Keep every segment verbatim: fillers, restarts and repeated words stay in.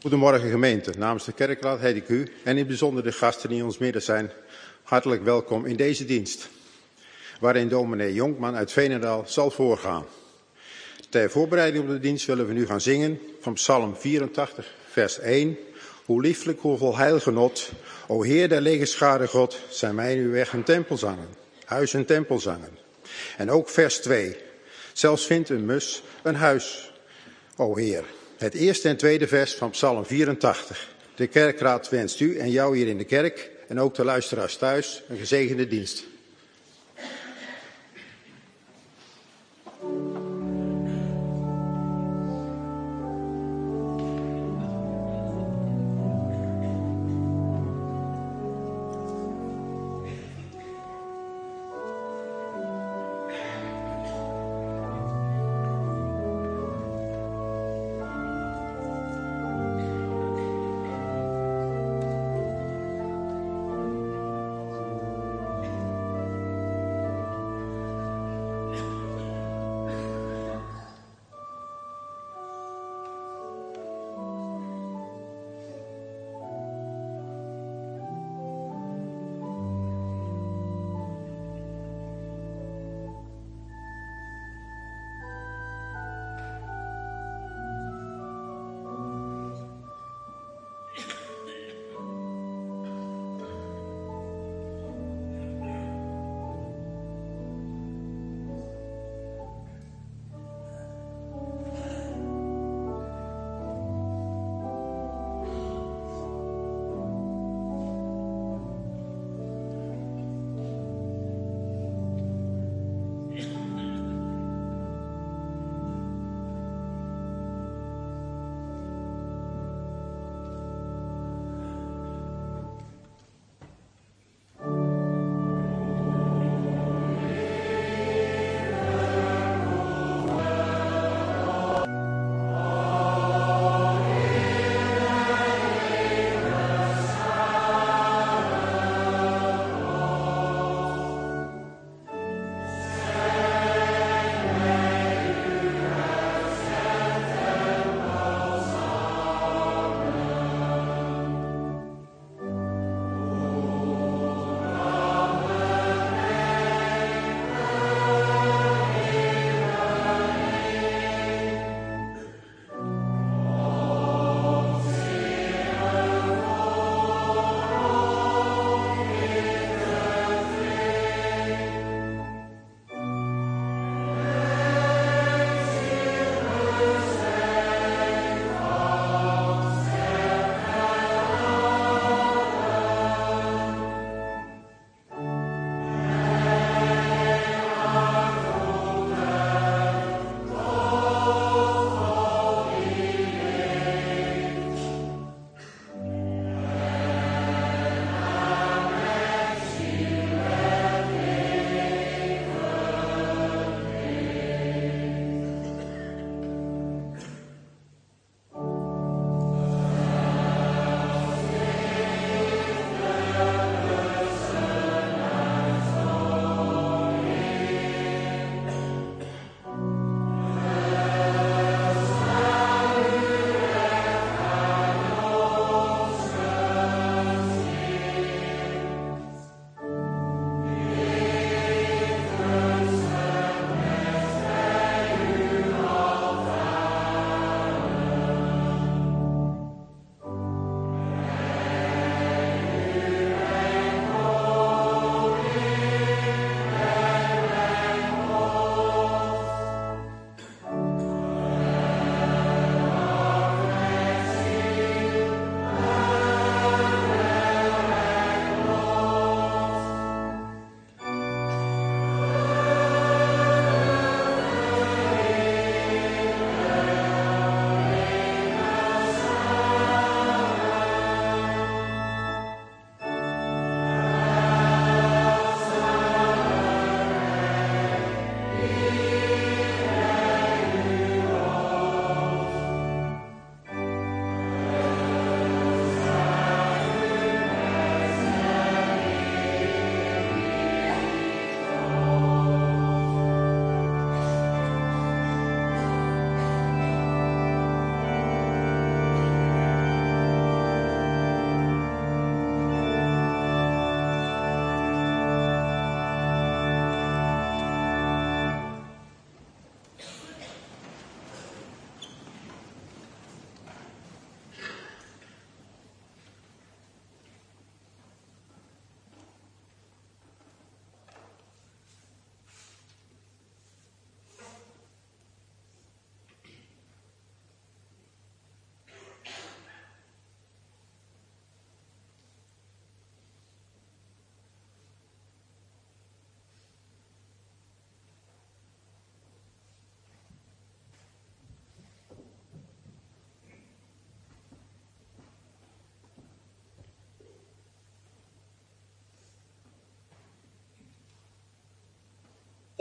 Goedemorgen gemeente. Namens de kerkraad heet ik u en in het bijzonder de gasten die in ons midden zijn hartelijk welkom in deze dienst, waarin dominee Jonkman uit Veenendaal zal voorgaan. Ter voorbereiding op de dienst willen we nu gaan zingen van Psalm vierentachtig, vers één. Hoe lieflijk, hoeveel heilgenot, o Heer der legerscharen God, zijn mij nu weg een tempelzangen, huis en tempelzangen. En ook vers twee. Zelfs vindt een mus een huis, o Heer. Het eerste en tweede vers van Psalm vierentachtig. De kerkraad wenst u en jou hier in de kerk en ook de luisteraars thuis een gezegende dienst.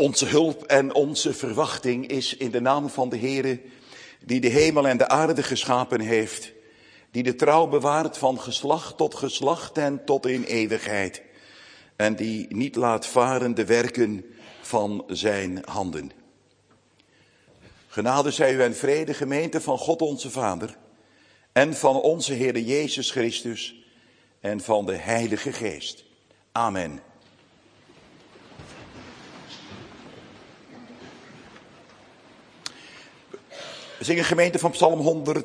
Onze hulp en onze verwachting is in de naam van de Heere, die de hemel en de aarde geschapen heeft, die de trouw bewaart van geslacht tot geslacht en tot in eeuwigheid, en die niet laat varen de werken van zijn handen. Genade zij u en vrede, gemeente van God onze Vader, en van onze Heere Jezus Christus, en van de Heilige Geest. Amen. We zingen gemeente van Psalm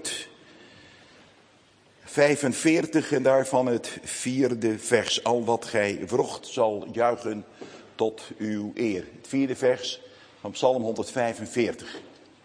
honderdvijfenveertig en daarvan het vierde vers. Al wat gij wrocht zal juichen tot uw eer. Het vierde vers van Psalm honderdvijfenveertig.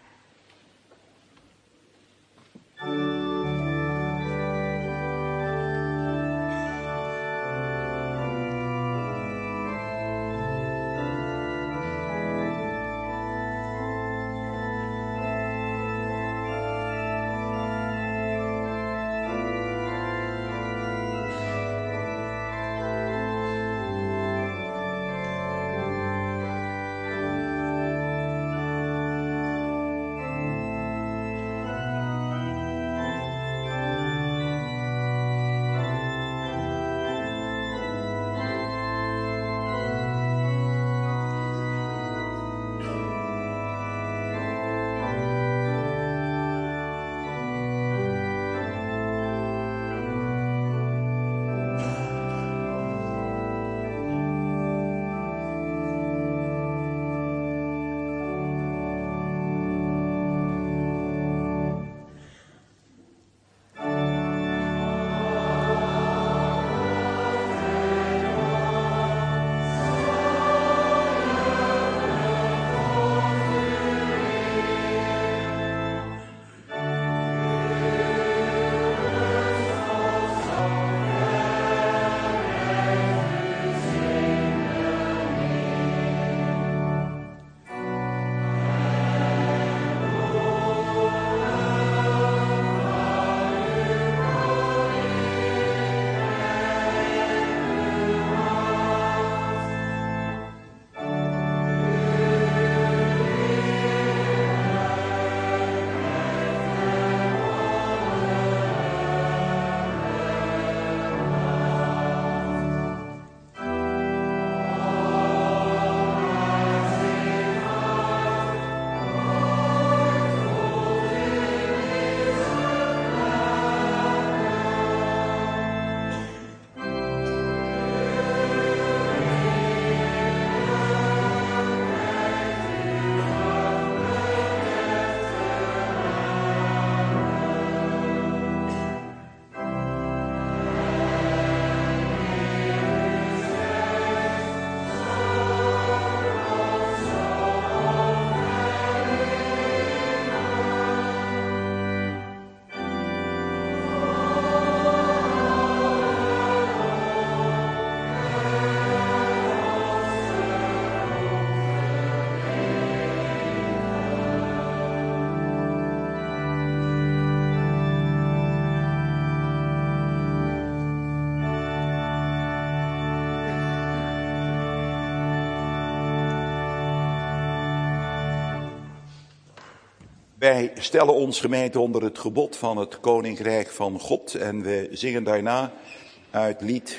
Wij stellen ons gemeente onder het gebod van het Koninkrijk van God en we zingen daarna uit lied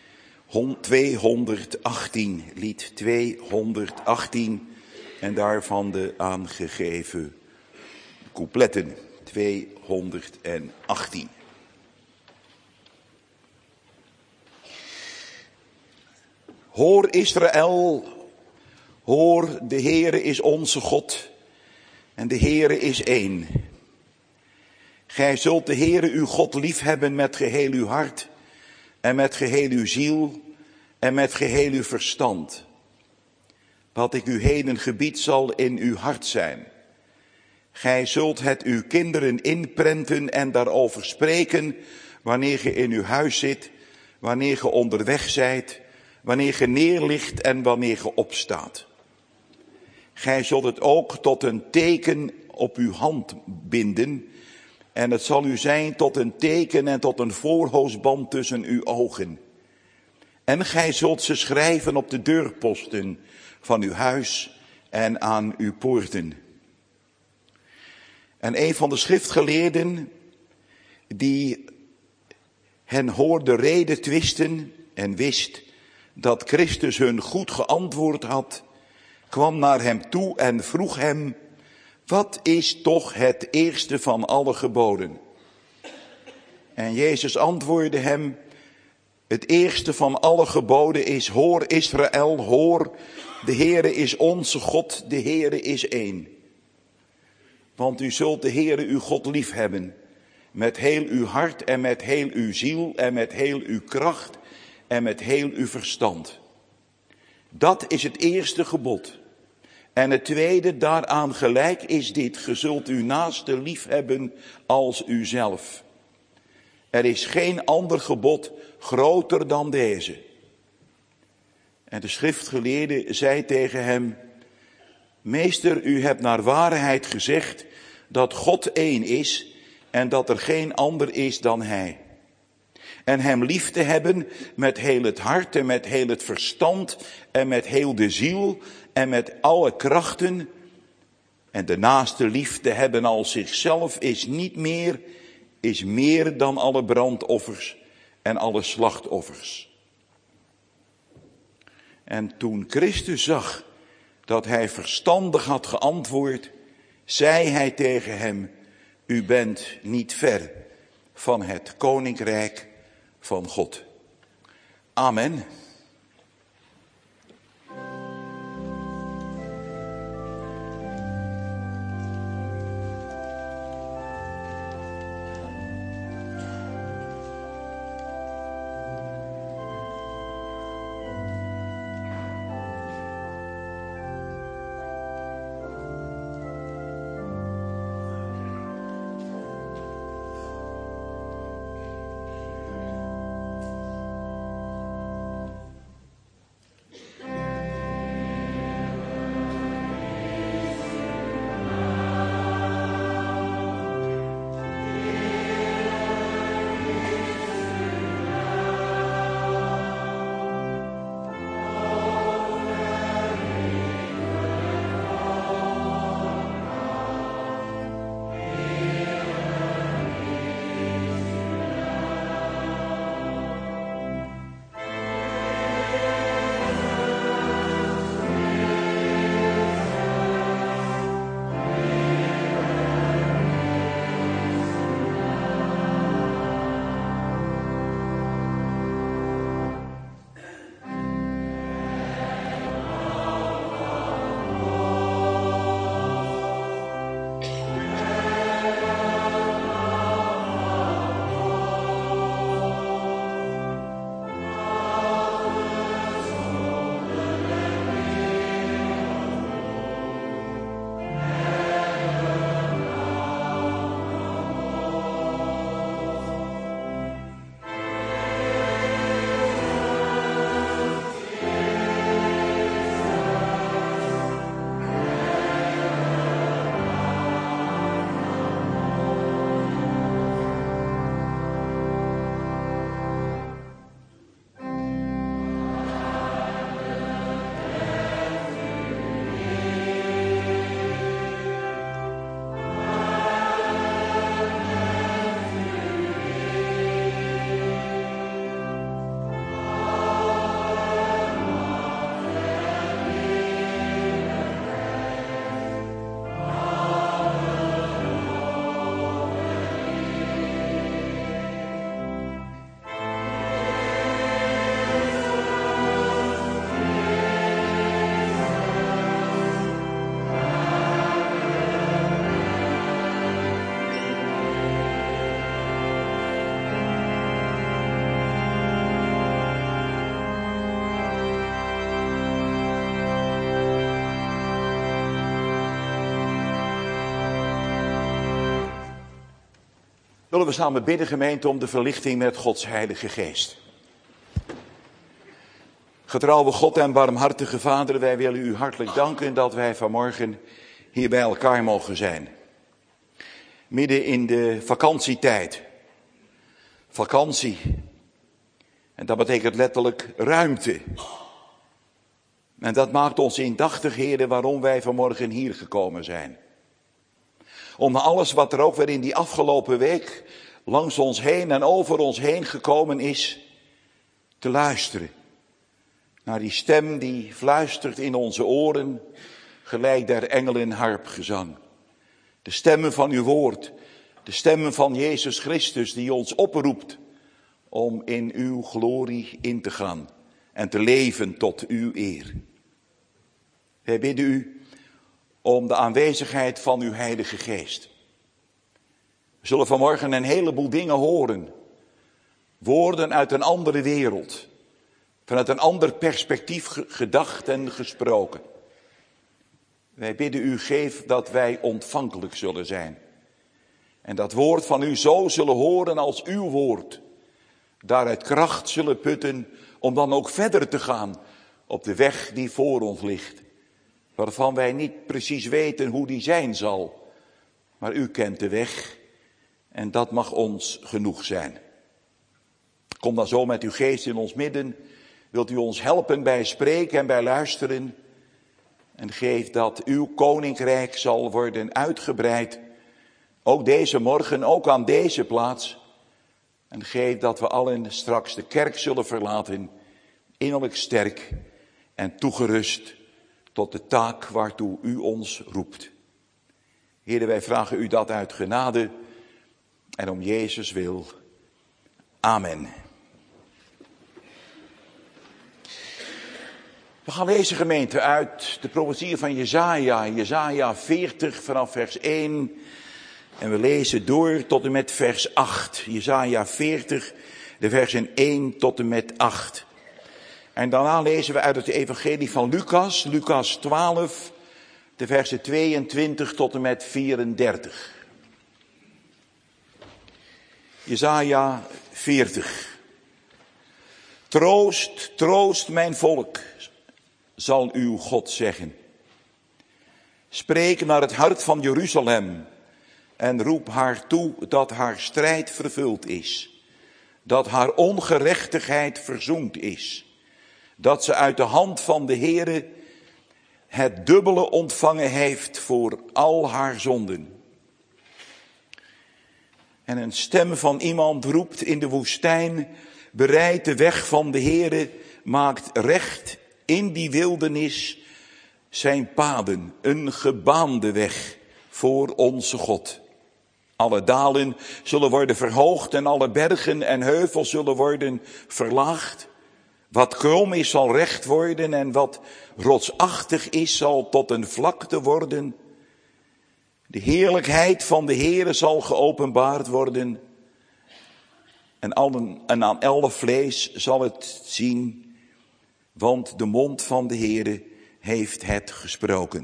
tweehonderdachttien, lied tweehonderdachttien en daarvan de aangegeven coupletten tweehonderdachttien. Hoor Israël, hoor, de Heere is onze God en de Heere is één. Gij zult de Heere uw God liefhebben met geheel uw hart en met geheel uw ziel en met geheel uw verstand. Wat ik u heden gebied zal in uw hart zijn. Gij zult het uw kinderen inprenten en daarover spreken wanneer ge in uw huis zit, wanneer ge onderweg zijt, wanneer ge neerligt en wanneer ge opstaat. Gij zult het ook tot een teken op uw hand binden en het zal u zijn tot een teken en tot een voorhoofdband tussen uw ogen. En gij zult ze schrijven op de deurposten van uw huis en aan uw poorten. En een van de schriftgeleerden die hen hoorde reden twisten en wist dat Christus hun goed geantwoord had, kwam naar hem toe en vroeg hem: wat is toch het eerste van alle geboden? En Jezus antwoordde hem: het eerste van alle geboden is: hoor Israël, hoor, de Heere is onze God, de Heere is één. Want u zult de Heere uw God lief hebben, met heel uw hart en met heel uw ziel en met heel uw kracht en met heel uw verstand. Dat is het eerste gebod. En het tweede daaraan gelijk is dit: ge zult uw naaste lief hebben als uzelf. Er is geen ander gebod groter dan deze. En de schriftgeleerde zei tegen hem: meester, u hebt naar waarheid gezegd dat God één is en dat er geen ander is dan hij. En hem lief te hebben met heel het hart en met heel het verstand en met heel de ziel en met alle krachten. En de naaste lief te hebben als zichzelf is niet meer, is meer dan alle brandoffers en alle slachtoffers. En toen Christus zag dat hij verstandig had geantwoord, zei hij tegen hem: u bent niet ver van het koninkrijk van God. Amen. Willen we samen bidden, gemeente, om de verlichting met Gods Heilige Geest. Getrouwe God en barmhartige Vader, wij willen u hartelijk danken dat wij vanmorgen hier bij elkaar mogen zijn. Midden in de vakantietijd. Vakantie. En dat betekent letterlijk ruimte. En dat maakt ons indachtig, heren, waarom wij vanmorgen hier gekomen zijn. Om naar alles wat er ook weer in die afgelopen week langs ons heen en over ons heen gekomen is, te luisteren. Naar die stem die fluistert in onze oren, gelijk der engelen harpgezang. De stemmen van uw woord, de stemmen van Jezus Christus die ons oproept om in uw glorie in te gaan en te leven tot uw eer. Wij bidden u om de aanwezigheid van uw Heilige Geest. We zullen vanmorgen een heleboel dingen horen. Woorden uit een andere wereld. Vanuit een ander perspectief gedacht en gesproken. Wij bidden u, geef dat wij ontvankelijk zullen zijn. En dat woord van u zo zullen horen als uw woord. Daaruit kracht zullen putten om dan ook verder te gaan op de weg die voor ons ligt. Waarvan wij niet precies weten hoe die zijn zal. Maar u kent de weg en dat mag ons genoeg zijn. Kom dan zo met uw geest in ons midden. Wilt u ons helpen bij spreken en bij luisteren. En geef dat uw koninkrijk zal worden uitgebreid. Ook deze morgen, ook aan deze plaats. En geef dat we allen straks de kerk zullen verlaten. Innerlijk sterk en toegerust tot de taak waartoe u ons roept. Heere, wij vragen u dat uit genade en om Jezus wil. Amen. We gaan lezen, gemeente, uit de profetie van Jesaja, Jesaja veertig vanaf vers één. En we lezen door tot en met vers acht. Jesaja veertig, de versen één tot en met acht. En daarna lezen we uit het evangelie van Lucas, Lucas twaalf, de versen tweeëntwintig tot en met vierendertig. Jesaja veertig. Troost, troost mijn volk, zal uw God zeggen. Spreek naar het hart van Jeruzalem en roep haar toe dat haar strijd vervuld is. Dat haar ongerechtigheid verzoend is. Dat ze uit de hand van de Heere het dubbele ontvangen heeft voor al haar zonden. En een stem van iemand roept in de woestijn, bereid de weg van de Heere, maakt recht in die wildernis zijn paden, een gebaande weg voor onze God. Alle dalen zullen worden verhoogd en alle bergen en heuvels zullen worden verlaagd. Wat krom is zal recht worden en wat rotsachtig is zal tot een vlakte worden. De heerlijkheid van de Heere zal geopenbaard worden. En, allen, en aan alle vlees zal het zien, want de mond van de Heere heeft het gesproken.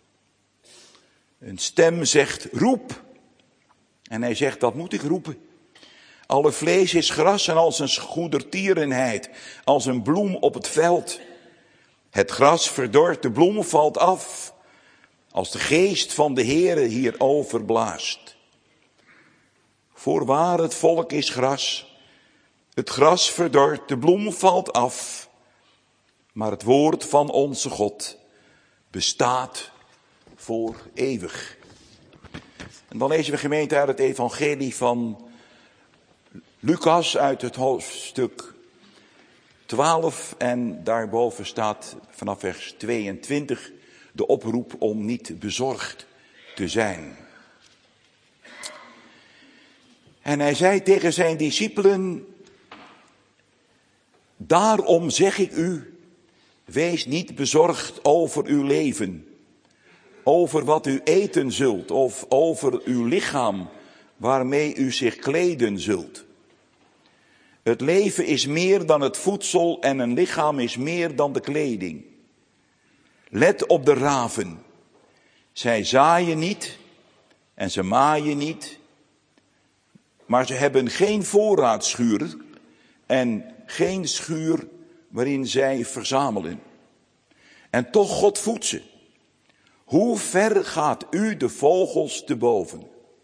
Een stem zegt roep. En hij zegt dat moet ik roepen. Alle vlees is gras en als een goedertierenheid, als een bloem op het veld. Het gras verdort, de bloem valt af, als de geest van de Heere hierover blaast. Voorwaar, het volk is gras, het gras verdort, de bloem valt af, maar het woord van onze God bestaat voor eeuwig. En dan lezen we, gemeente, uit het evangelie van Lucas uit het hoofdstuk twaalf en daarboven staat vanaf vers tweeëntwintig de oproep om niet bezorgd te zijn. En hij zei tegen zijn discipelen, daarom zeg ik u, wees niet bezorgd over uw leven, over wat u eten zult of over uw lichaam waarmee u zich kleden zult. Het leven is meer dan het voedsel en een lichaam is meer dan de kleding. Let op de raven. Zij zaaien niet en ze maaien niet, maar ze hebben geen voorraadschuur en geen schuur waarin zij verzamelen. En toch God voedt ze. Hoe ver gaat u de vogels te boven?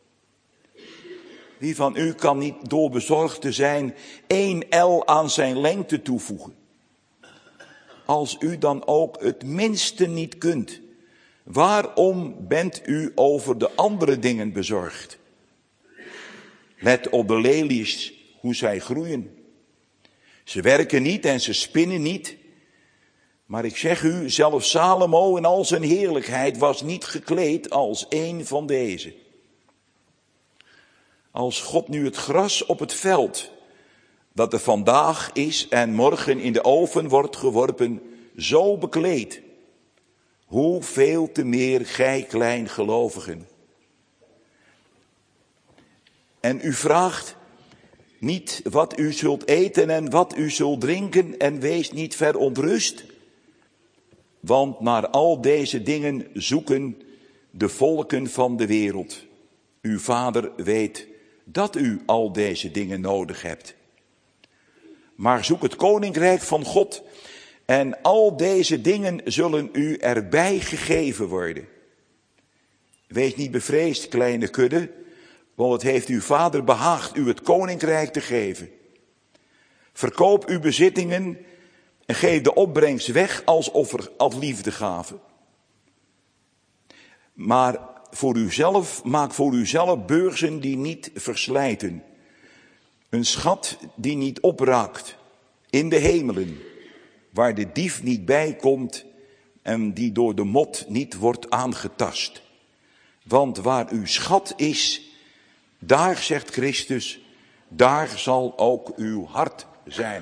Wie van u kan niet door bezorgd te zijn één el aan zijn lengte toevoegen? als u dan ook het minste niet kunt? Waarom bent u over de andere dingen bezorgd? Let op de lelies, hoe zij groeien. Ze werken niet en ze spinnen niet. Maar ik zeg u, zelfs Salomo in al zijn heerlijkheid was niet gekleed als een van deze. Als God nu het gras op het veld, dat er vandaag is en morgen in de oven wordt geworpen, zo bekleedt, hoeveel te meer gij kleingelovigen. En u vraagt niet wat u zult eten en wat u zult drinken en wees niet verontrust. Want naar al deze dingen zoeken de volken van de wereld. Uw Vader weet dat u al deze dingen nodig hebt. Maar zoek het koninkrijk van God en al deze dingen zullen u erbij gegeven worden. Wees niet bevreesd, kleine kudde, want het heeft uw Vader behaagd u het koninkrijk te geven. Verkoop uw bezittingen en geef de opbrengst weg als offer, als liefdegave. Maar voor uzelf, maak voor uzelf beurzen die niet verslijten. Een schat die niet opraakt in de hemelen, waar de dief niet bij komt en die door de mot niet wordt aangetast. Want waar uw schat is, daar, zegt Christus, daar zal ook uw hart zijn.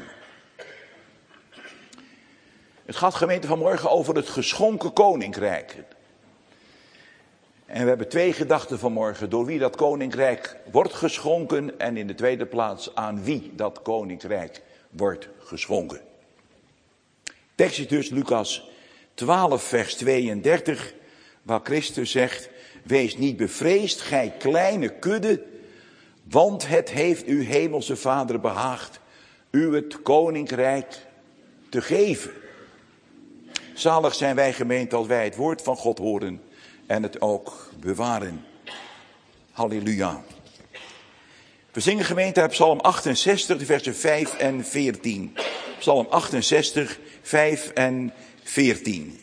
Het gaat, gemeente, vanmorgen over het geschonken koninkrijk. En we hebben twee gedachten vanmorgen. Door wie dat koninkrijk wordt geschonken en in de tweede plaats aan wie dat koninkrijk wordt geschonken. Tekst is dus Lucas twaalf vers tweeëndertig, waar Christus zegt: wees niet bevreesd, gij kleine kudde, want het heeft uw hemelse Vader behaagd u het koninkrijk te geven. Zalig zijn wij, gemeente, als wij het woord van God horen en het ook bewaren. Halleluja. We zingen, gemeente, uit Psalm achtenzestig, de versen vijf en veertien. Psalm achtenzestig, vijf en veertien.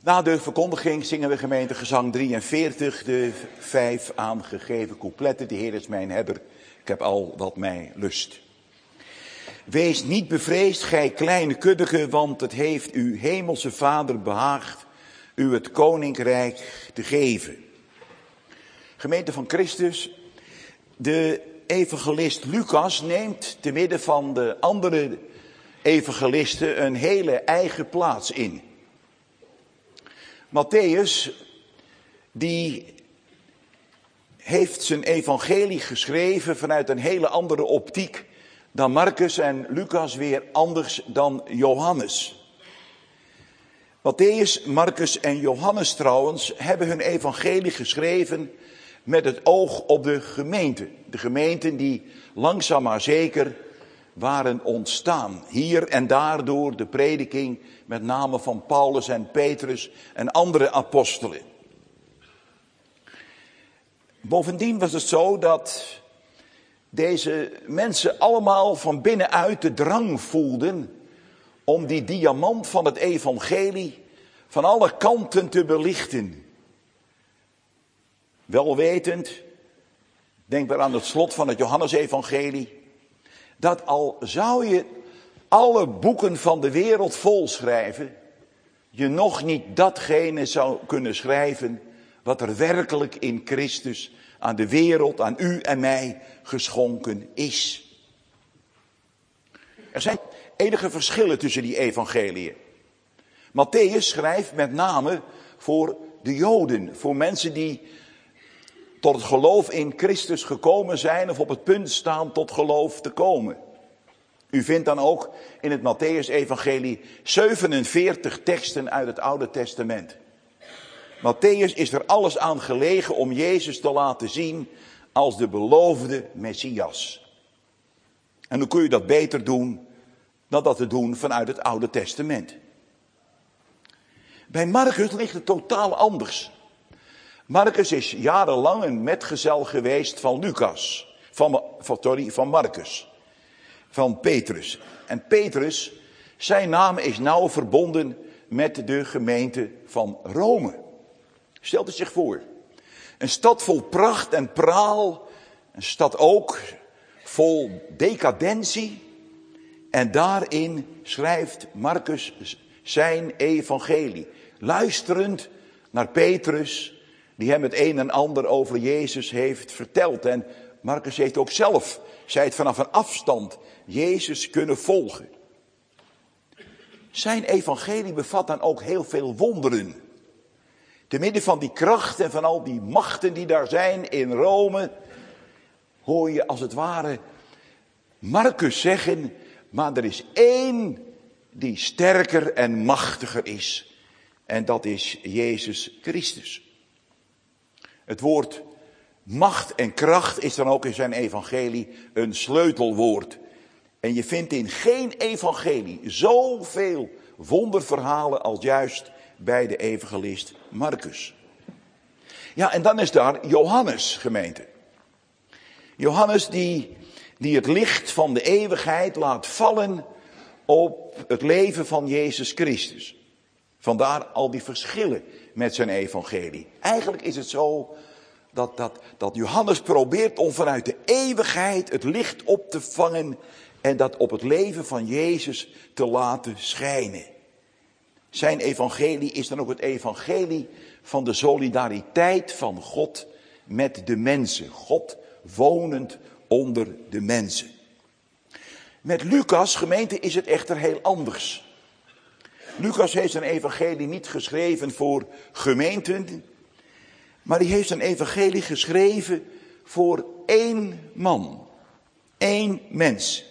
Na de verkondiging zingen we gemeentegezang drieënveertig, de vijf aangegeven coupletten. De Heer is mijn herder, ik heb al wat mij lust. Wees niet bevreesd, gij kleine kuddeke, want het heeft uw hemelse Vader behaagd u het koninkrijk te geven. Gemeente van Christus, de evangelist Lucas neemt te midden van de andere evangelisten een hele eigen plaats in. Matthäus, die heeft zijn evangelie geschreven vanuit een hele andere optiek dan Marcus en Lucas weer anders dan Johannes. Matthäus, Marcus en Johannes trouwens hebben hun evangelie geschreven met het oog op de gemeente. De gemeenten die langzaam maar zeker waren ontstaan. Hier en daar door de prediking met name van Paulus en Petrus en andere apostelen. Bovendien was het zo dat deze mensen allemaal van binnenuit de drang voelden om die diamant van het evangelie van alle kanten te belichten. Wel wetend, denk maar aan het slot van het Johannesevangelie, dat al zou je alle boeken van de wereld volschrijven, je nog niet datgene zou kunnen schrijven wat er werkelijk in Christus aan de wereld, aan u en mij geschonken is. Er zijn enige verschillen tussen die evangeliën. Matthäus schrijft met name voor de Joden, voor mensen die tot het geloof in Christus gekomen zijn of op het punt staan tot geloof te komen. U vindt dan ook in het Matthäus-evangelie zevenenveertig teksten uit het Oude Testament. Matthäus is er alles aan gelegen om Jezus te laten zien als de beloofde Messias. En hoe kun je dat beter doen dan dat te doen vanuit het Oude Testament? Bij Marcus ligt het totaal anders. Marcus is jarenlang een metgezel geweest van Lucas, van, sorry, van Marcus, van Petrus. En Petrus, zijn naam is nauw verbonden met de gemeente van Rome. Stelt het zich voor. Een stad vol pracht en praal, een stad ook vol decadentie. En daarin schrijft Marcus zijn evangelie. Luisterend naar Petrus, die hem het een en ander over Jezus heeft verteld. En Marcus heeft ook zelf, zei het vanaf een afstand, Jezus kunnen volgen. Zijn evangelie bevat dan ook heel veel wonderen. Te midden van die kracht en van al die machten die daar zijn in Rome, hoor je als het ware Marcus zeggen, maar er is één die sterker en machtiger is. En dat is Jezus Christus. Het woord macht en kracht is dan ook in zijn evangelie een sleutelwoord. En je vindt in geen evangelie zoveel wonderverhalen als juist bij de evangelist Marcus. Ja, en dan is daar Johannes, gemeente. Johannes die, die het licht van de eeuwigheid laat vallen op het leven van Jezus Christus. Vandaar al die verschillen met zijn evangelie. Eigenlijk is het zo dat, dat, dat Johannes probeert om vanuit de eeuwigheid het licht op te vangen en dat op het leven van Jezus te laten schijnen. Zijn evangelie is dan ook het evangelie van de solidariteit van God met de mensen. God wonend onder de mensen. Met Lucas, gemeente, is het echter heel anders. Lucas heeft zijn evangelie niet geschreven voor gemeenten, maar hij heeft zijn evangelie geschreven voor één man, één mens.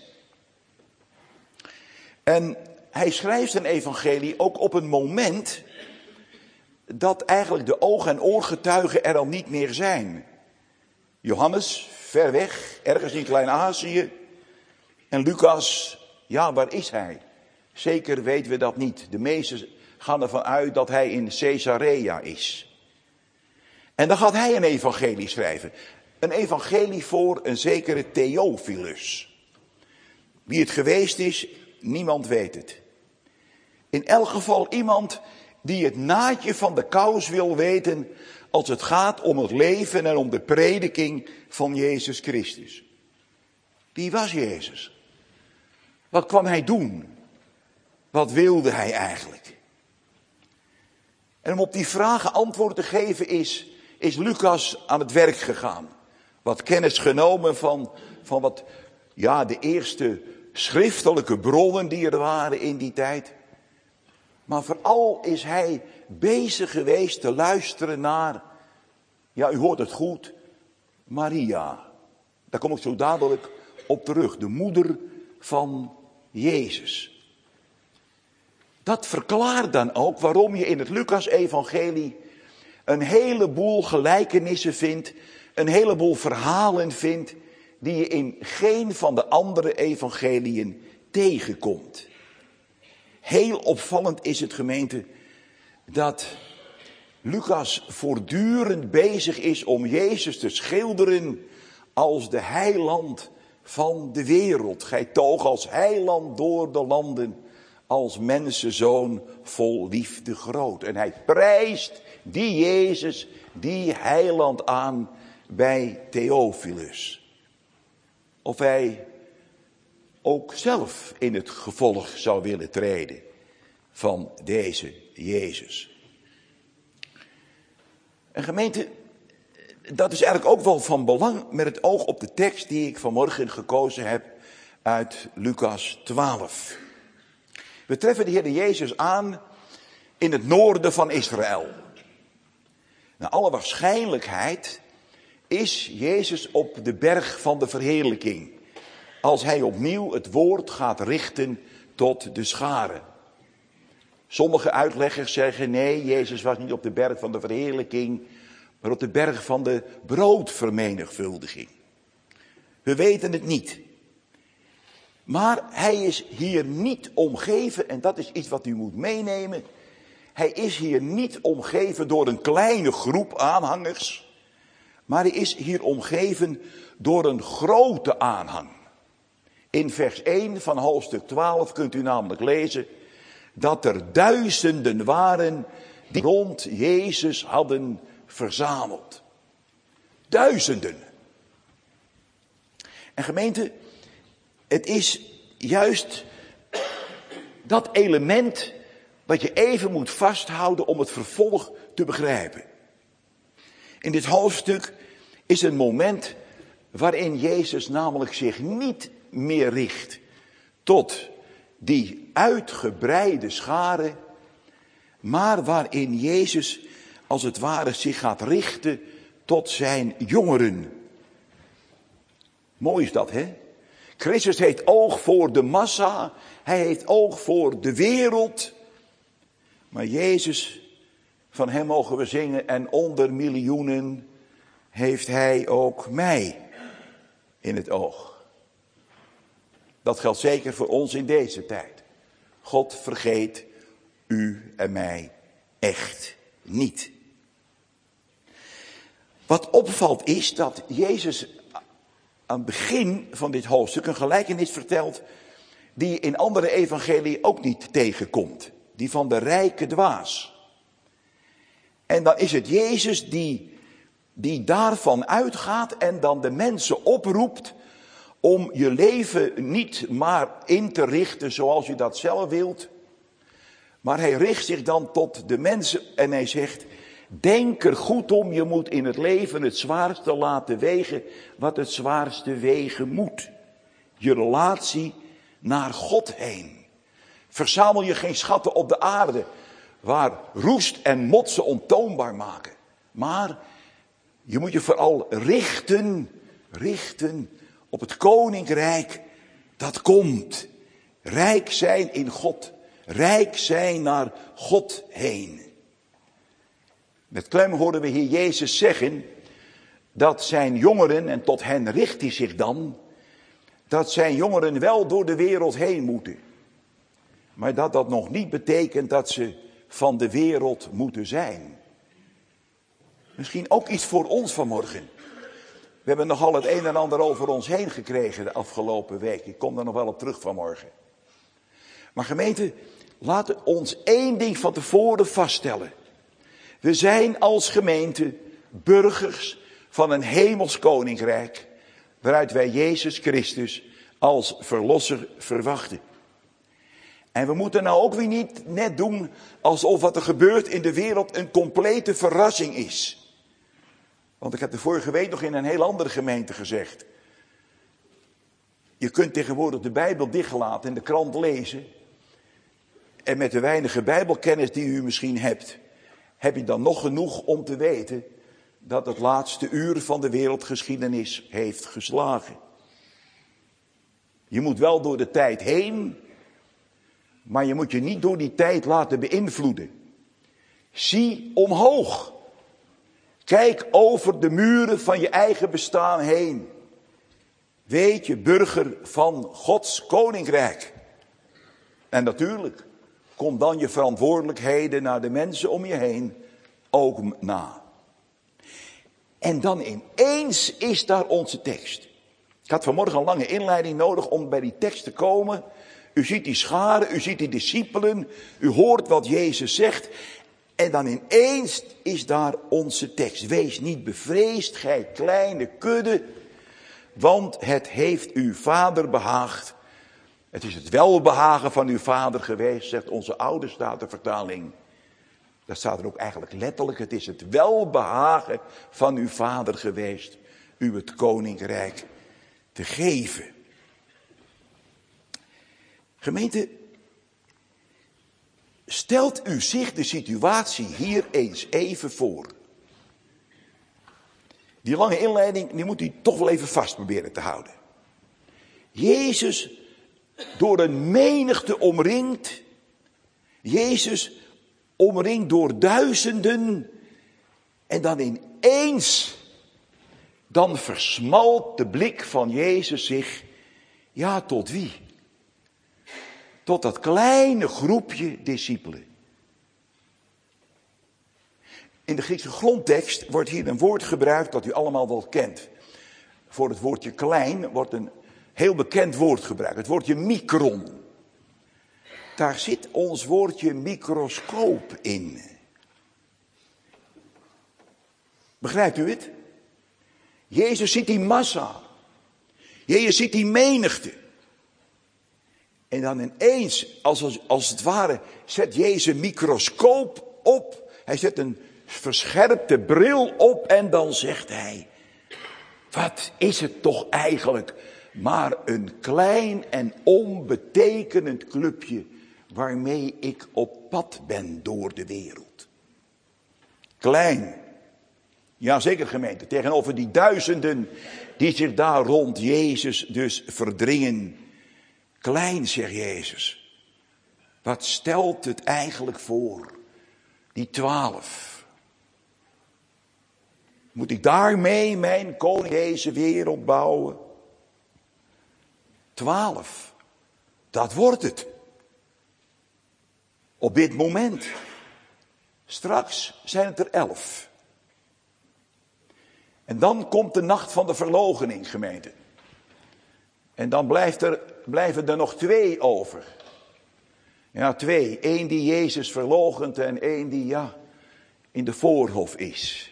En hij schrijft zijn evangelie ook op een moment dat eigenlijk de oog- en oorgetuigen er al niet meer zijn. Johannes, ver weg, ergens in Klein-Azië. En Lucas, ja, waar is hij? Zeker weten we dat niet. De meesten gaan ervan uit dat hij in Caesarea is. En dan gaat hij een evangelie schrijven. Een evangelie voor een zekere Theophilus. Wie het geweest is, niemand weet het. In elk geval iemand die het naadje van de kous wil weten als het gaat om het leven en om de prediking van Jezus Christus. Wie was Jezus? Wat kwam hij doen? Wat wilde hij eigenlijk? En om op die vragen antwoord te geven is, is Lucas aan het werk gegaan. Wat kennis genomen van, van wat, ja, de eerste schriftelijke bronnen die er waren in die tijd. Maar vooral is hij bezig geweest te luisteren naar, ja, u hoort het goed, Maria. Daar kom ik zo dadelijk op terug, de moeder van Jezus. Dat verklaart dan ook waarom je in het Lucas-evangelie een heleboel gelijkenissen vindt, een heleboel verhalen vindt, die je in geen van de andere evangeliën tegenkomt. Heel opvallend is het, gemeente, dat Lucas voortdurend bezig is om Jezus te schilderen als de heiland van de wereld. Gij toog als heiland door de landen, als mensenzoon vol liefde groot. En hij prijst die Jezus, die heiland aan bij Theophilus. Of hij ook zelf in het gevolg zou willen treden van deze Jezus. En gemeente, dat is eigenlijk ook wel van belang met het oog op de tekst die ik vanmorgen gekozen heb uit Lucas twaalf. We treffen de Heer Jezus aan in het noorden van Israël. Naar alle waarschijnlijkheid is Jezus op de berg van de verheerlijking, als hij opnieuw het woord gaat richten tot de scharen. Sommige uitleggers zeggen nee, Jezus was niet op de berg van de verheerlijking, maar op de berg van de broodvermenigvuldiging. We weten het niet. Maar hij is hier niet omgeven, en dat is iets wat u moet meenemen. Hij is hier niet omgeven door een kleine groep aanhangers, maar hij is hier omgeven door een grote aanhang. In vers één van hoofdstuk twaalf kunt u namelijk lezen dat er duizenden waren die rond Jezus hadden verzameld. Duizenden. En gemeente, het is juist dat element wat je even moet vasthouden om het vervolg te begrijpen. In dit hoofdstuk is een moment waarin Jezus namelijk zich niet meer richt tot die uitgebreide schare, maar waarin Jezus als het ware zich gaat richten tot zijn jongeren. Mooi is dat, hè? Christus heeft oog voor de massa, hij heeft oog voor de wereld. Maar Jezus, van hem mogen we zingen, en onder miljoenen heeft hij ook mij in het oog. Dat geldt zeker voor ons in deze tijd. God vergeet u en mij echt niet. Wat opvalt is dat Jezus aan het begin van dit hoofdstuk een gelijkenis vertelt die je in andere evangelieën ook niet tegenkomt. Die van de rijke dwaas. En dan is het Jezus die, die daarvan uitgaat en dan de mensen oproept om je leven niet maar in te richten zoals je dat zelf wilt. Maar hij richt zich dan tot de mensen en hij zegt, denk er goed om, je moet in het leven het zwaarste laten wegen wat het zwaarste wegen moet. Je relatie naar God heen. Verzamel je geen schatten op de aarde, waar roest en motsen ontoonbaar maken. Maar je moet je vooral richten, richten op het koninkrijk dat komt. Rijk zijn in God, rijk zijn naar God heen. Met klem horen we hier Jezus zeggen dat zijn jongeren, en tot hen richt hij zich dan, dat zijn jongeren wel door de wereld heen moeten. Maar dat dat nog niet betekent dat ze van de wereld moeten zijn. Misschien ook iets voor ons vanmorgen. We hebben nogal het een en ander over ons heen gekregen de afgelopen week. Ik kom daar nog wel op terug vanmorgen. Maar gemeente, laten we ons één ding van tevoren vaststellen. We zijn als gemeente burgers van een hemels koninkrijk, waaruit wij Jezus Christus als verlosser verwachten. En we moeten nou ook weer niet net doen alsof wat er gebeurt in de wereld een complete verrassing is. Want ik heb de vorige week nog in een heel andere gemeente gezegd. Je kunt tegenwoordig de Bijbel dichtlaten en de krant lezen. En met de weinige Bijbelkennis die u misschien hebt, heb je dan nog genoeg om te weten dat het laatste uur van de wereldgeschiedenis heeft geslagen. Je moet wel door de tijd heen, maar je moet je niet door die tijd laten beïnvloeden. Zie omhoog. Kijk over de muren van je eigen bestaan heen. Weet je burger van Gods koninkrijk. En natuurlijk, kom dan je verantwoordelijkheden naar de mensen om je heen ook na. En dan ineens is daar onze tekst. Ik had vanmorgen een lange inleiding nodig om bij die tekst te komen. U ziet die scharen, u ziet die discipelen, u hoort wat Jezus zegt. En dan ineens is daar onze tekst. Wees niet bevreesd, gij kleine kudde, want het heeft uw vader behaagd. Het is het welbehagen van uw vader geweest, zegt onze oude Statenvertaling. Dat staat er ook eigenlijk letterlijk. Het is het welbehagen van uw vader geweest, u het koninkrijk te geven. Gemeente, stelt u zich de situatie hier eens even voor. Die lange inleiding, die moet u toch wel even vast proberen te houden. Jezus door een menigte omringd. Jezus omringd door duizenden. En dan ineens, dan versmalt de blik van Jezus zich. Ja, tot wie? Tot dat kleine groepje discipelen. In de Griekse grondtekst wordt hier een woord gebruikt dat u allemaal wel kent. Voor het woordje klein wordt een heel bekend woord gebruikt. Het woordje micron. Daar zit ons woordje microscoop in. Begrijpt u het? Jezus ziet die massa. Jezus ziet die menigte. En dan ineens, als, als het ware, zet Jezus een microscoop op. Hij zet een verscherpte bril op en dan zegt hij: wat is het toch eigenlijk maar een klein en onbetekenend clubje waarmee ik op pad ben door de wereld. Klein. Ja, zeker gemeente. Tegenover die duizenden die zich daar rond Jezus dus verdringen. Klein, zegt Jezus. Wat stelt het eigenlijk voor? Die twaalf. Moet ik daarmee mijn koning deze wereld bouwen? Twaalf. Dat wordt het. Op dit moment. Straks zijn het er elf. En dan komt de nacht van de verloochening, gemeente. En dan blijft er, blijven er nog twee over. Ja, twee. Eén die Jezus verloochent en één die, ja, in de voorhof is.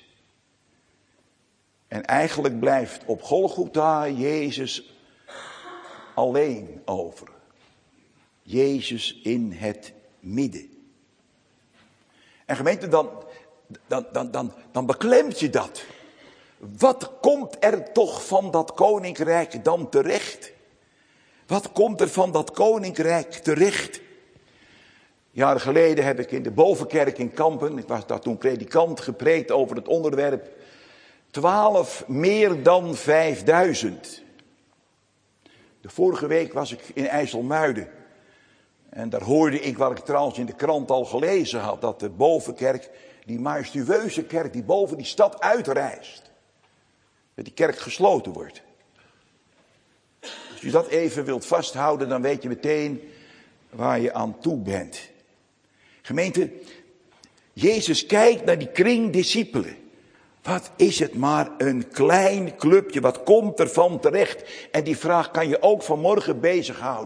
En eigenlijk blijft op Golgotha Jezus alleen over. Jezus in het midden. En gemeente, dan, dan, dan, dan, dan beklemt je dat. Wat komt er toch van dat koninkrijk dan terecht? Wat komt er van dat koninkrijk terecht? Jaren geleden heb ik in de Bovenkerk in Kampen, ik was daar toen predikant, gepreekt over het onderwerp twaalf meer dan vijfduizend. De vorige week was ik in IJsselmuiden. En daar hoorde ik, wat ik trouwens in de krant al gelezen had, dat de Bovenkerk, die majestueuze kerk die boven die stad uitreist, dat die kerk gesloten wordt. Als je dat even wilt vasthouden, dan weet je meteen waar je aan toe bent. Gemeente, Jezus kijkt naar die kring discipelen. Wat is het maar een klein clubje, wat komt er van terecht? En die vraag kan je ook vanmorgen bezighouden.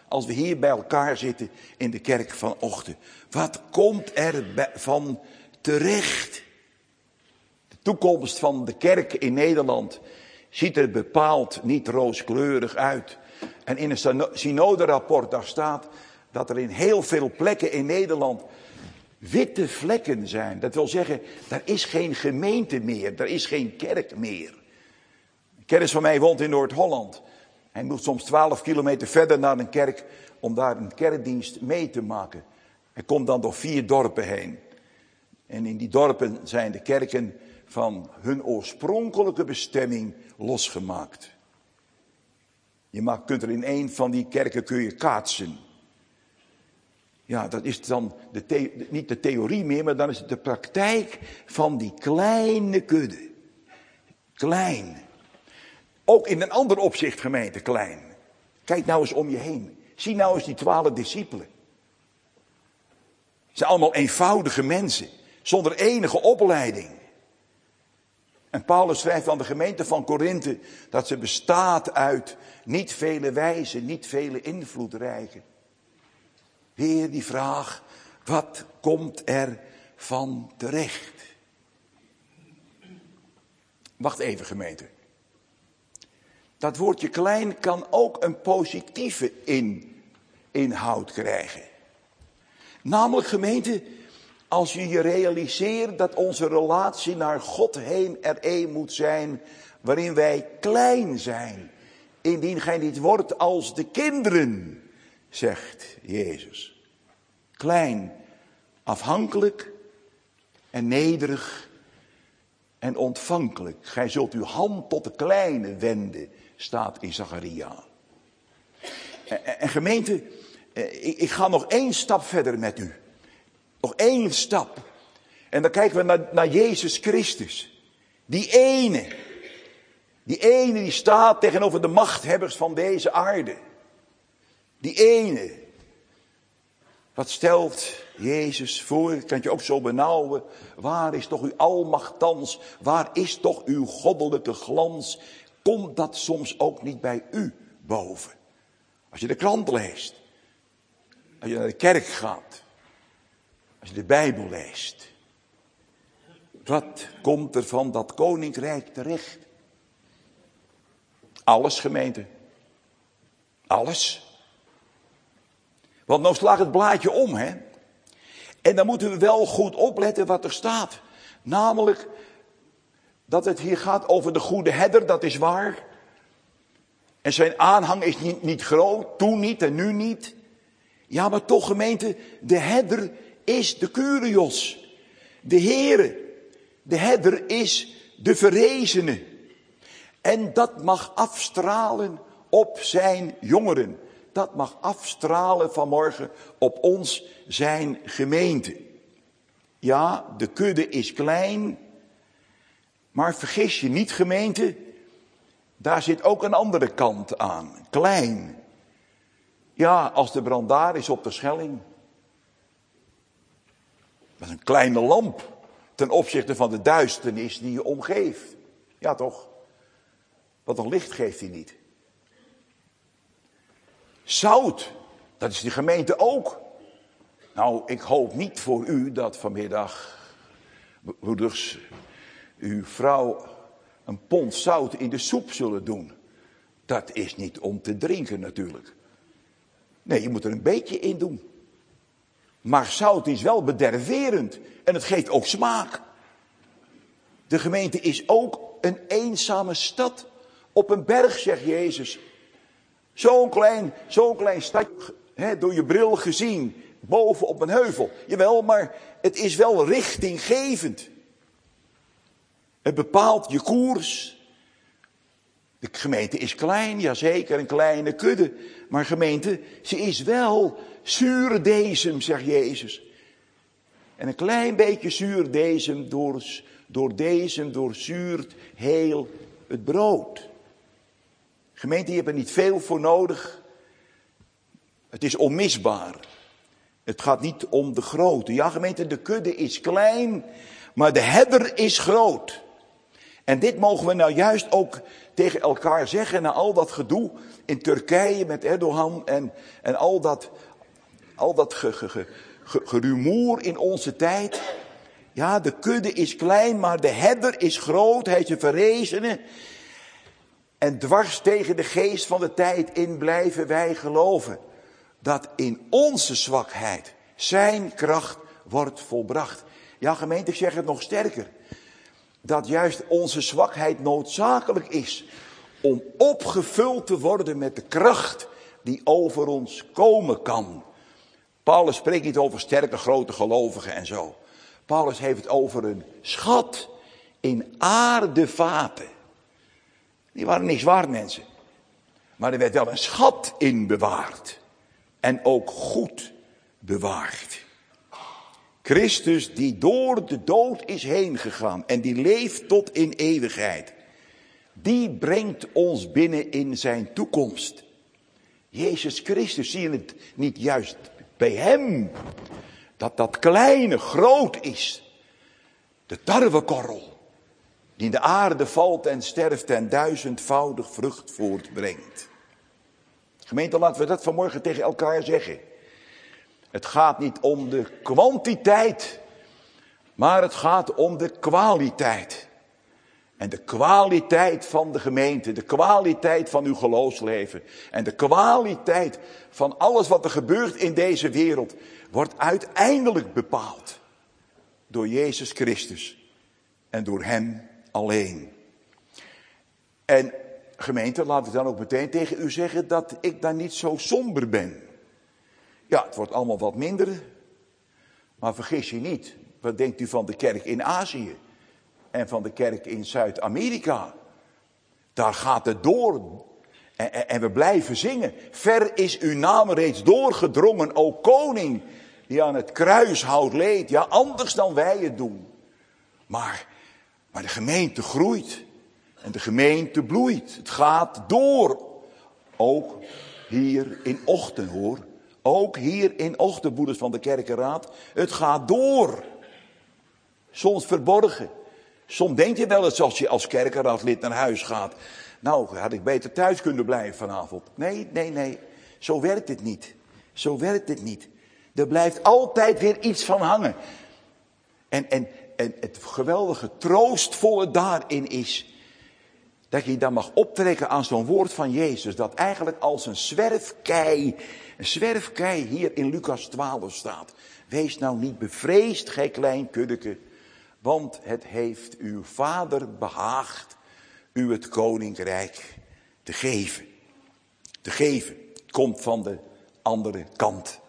als we hier bij elkaar zitten in de kerk vanochtend. Wat komt er bij- van terecht? De toekomst van de kerk in Nederland ziet er bepaald niet rooskleurig uit. En in een synoderapport daar staat dat er in heel veel plekken in Nederland witte vlekken zijn. Dat wil zeggen, er is geen gemeente meer, er is geen kerk meer. Een kennis van mij woont in Noord-Holland. Hij moet soms twaalf kilometer verder naar een kerk om daar een kerkdienst mee te maken. Hij komt dan door vier dorpen heen. En in die dorpen zijn de kerken van hun oorspronkelijke bestemming losgemaakt. Je mag, kunt er in een van die kerken kun je kaatsen. Ja, dat is dan de the- niet de theorie meer, maar dan is het de praktijk van die kleine kudde. Klein. Ook in een ander opzicht, gemeente, klein. Kijk nou eens om je heen. Zie nou eens die twaalf discipelen. Ze zijn allemaal eenvoudige mensen, zonder enige opleiding. En Paulus schrijft aan de gemeente van Korinthe dat ze bestaat uit niet vele wijzen, niet vele invloedrijken. Weer die vraag, wat komt er van terecht? Wacht even, gemeente. Dat woordje klein kan ook een positieve in, inhoud krijgen. Namelijk, gemeente, als je je realiseert dat onze relatie naar God heen er een moet zijn waarin wij klein zijn. Indien gij niet wordt als de kinderen, zegt Jezus. Klein, afhankelijk en nederig en ontvankelijk. Gij zult uw hand tot de kleine wenden, staat in Zacharia. En, en gemeente, ik, ik ga nog één stap verder met u. Nog één stap. En dan kijken we naar, naar Jezus Christus. Die ene. Die ene die staat tegenover de machthebbers van deze aarde. Die ene. Wat stelt Jezus voor? Ik kan het je ook zo benauwen. Waar is toch uw almacht thans? Waar is toch uw goddelijke glans? Komt dat soms ook niet bij u boven? Als je de krant leest. Als je naar de kerk gaat. Als je de Bijbel leest. Wat komt er van dat koninkrijk terecht? Alles, gemeente. Alles. Want nou slaat het blaadje om, hè. En dan moeten we wel goed opletten wat er staat. Namelijk dat het hier gaat over de goede herder, dat is waar. En zijn aanhang is niet, niet groot, toen niet en nu niet. Ja, maar toch, gemeente, de herder is de Kyrios. De Heere. De herder is de verrezene. En dat mag afstralen op zijn jongeren. Dat mag afstralen vanmorgen op ons, zijn gemeente. Ja, de kudde is klein. Maar vergis je niet, gemeente. Daar zit ook een andere kant aan. Klein. Ja, als de brandaar is op de Schelling. Dat is een kleine lamp. Ten opzichte van de duisternis die je omgeeft. Ja toch? Want een licht geeft hij niet. Zout, dat is de gemeente ook. Nou, ik hoop niet voor u dat vanmiddag, broeders, uw vrouw een pond zout in de soep zullen doen. Dat is niet om te drinken natuurlijk. Nee, je moet er een beetje in doen. Maar zout is wel bederverend en het geeft ook smaak. De gemeente is ook een eenzame stad op een berg, zegt Jezus. Zo'n klein, zo'n klein stadje, hè, door je bril gezien, boven op een heuvel. Jawel, maar het is wel richtinggevend. Het bepaalt je koers. De gemeente is klein, jazeker, een kleine kudde. Maar gemeente, ze is wel zuurdesem, zegt Jezus. En een klein beetje zuurdesem, door, door deze doorzuurt heel het brood. Gemeente, je hebt er niet veel voor nodig. Het is onmisbaar. Het gaat niet om de grootte. Ja, gemeente, de kudde is klein, maar de herder is groot. En dit mogen we nou juist ook tegen elkaar zeggen na al dat gedoe in Turkije met Erdogan en, en al dat, al dat ge, ge, ge, ge, gerumoer in onze tijd. Ja, de kudde is klein, maar de herder is groot, hij is een verrezene. En dwars tegen de geest van de tijd in blijven wij geloven dat in onze zwakheid zijn kracht wordt volbracht. Ja, gemeente, ik zeg het nog sterker. Dat juist onze zwakheid noodzakelijk is om opgevuld te worden met de kracht die over ons komen kan. Paulus spreekt niet over sterke grote gelovigen en zo. Paulus heeft het over een schat in aardevaten. Die waren niks waard, mensen. Maar er werd wel een schat in bewaard. En ook goed bewaard. Christus die door de dood is heen gegaan en die leeft tot in eeuwigheid. Die brengt ons binnen in zijn toekomst. Jezus Christus, zie je het niet juist bij hem? Dat dat kleine groot is. De tarwekorrel. Die in de aarde valt en sterft en duizendvoudig vrucht voortbrengt. Gemeente, laten we dat vanmorgen tegen elkaar zeggen. Het gaat niet om de kwantiteit, maar het gaat om de kwaliteit. En de kwaliteit van de gemeente, de kwaliteit van uw geloofsleven en de kwaliteit van alles wat er gebeurt in deze wereld wordt uiteindelijk bepaald door Jezus Christus en door Hem alleen. En gemeente, laat ik dan ook meteen tegen u zeggen dat ik daar niet zo somber ben. Ja, het wordt allemaal wat minder. Maar vergis je niet, wat denkt u van de kerk in Azië? En van de kerk in Zuid-Amerika? Daar gaat het door. En, en, en we blijven zingen. Ver is uw naam reeds doorgedrongen, o koning, die aan het kruis houdt leed. Ja, anders dan wij het doen. Maar, maar de gemeente groeit. En de gemeente bloeit. Het gaat door. Ook hier in Ochten, hoor. Ook hier in Ochten, broeders van de kerkenraad. Het gaat door. Soms verborgen. Soms denk je wel eens als je als kerkenraadlid naar huis gaat. Nou, had ik beter thuis kunnen blijven vanavond. Nee, nee, nee. Zo werkt het niet. Zo werkt het niet. Er blijft altijd weer iets van hangen. En, en, en het geweldige troostvolle daarin is dat je dan mag optrekken aan zo'n woord van Jezus. Dat eigenlijk als een zwerfkei, een zwerfkei hier in Lucas twaalf staat. Wees nou niet bevreesd, gij klein kuddeke. Want het heeft uw vader behaagd u het koninkrijk te geven. Te geven. Het komt van de andere kant.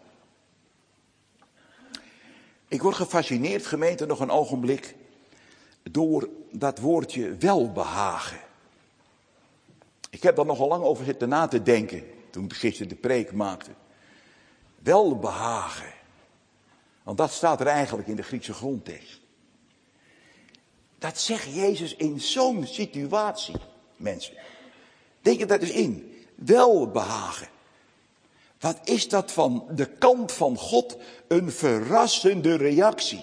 Ik word gefascineerd, gemeente, nog een ogenblik, door dat woordje welbehagen. Ik heb daar nogal lang over zitten na te denken, toen ik gisteren de preek maakte. Welbehagen. Want dat staat er eigenlijk in de Griekse grondtekst. Dat zegt Jezus in zo'n situatie, mensen. Denk je dat eens in. Welbehagen. Wat is dat van de kant van God een verrassende reactie.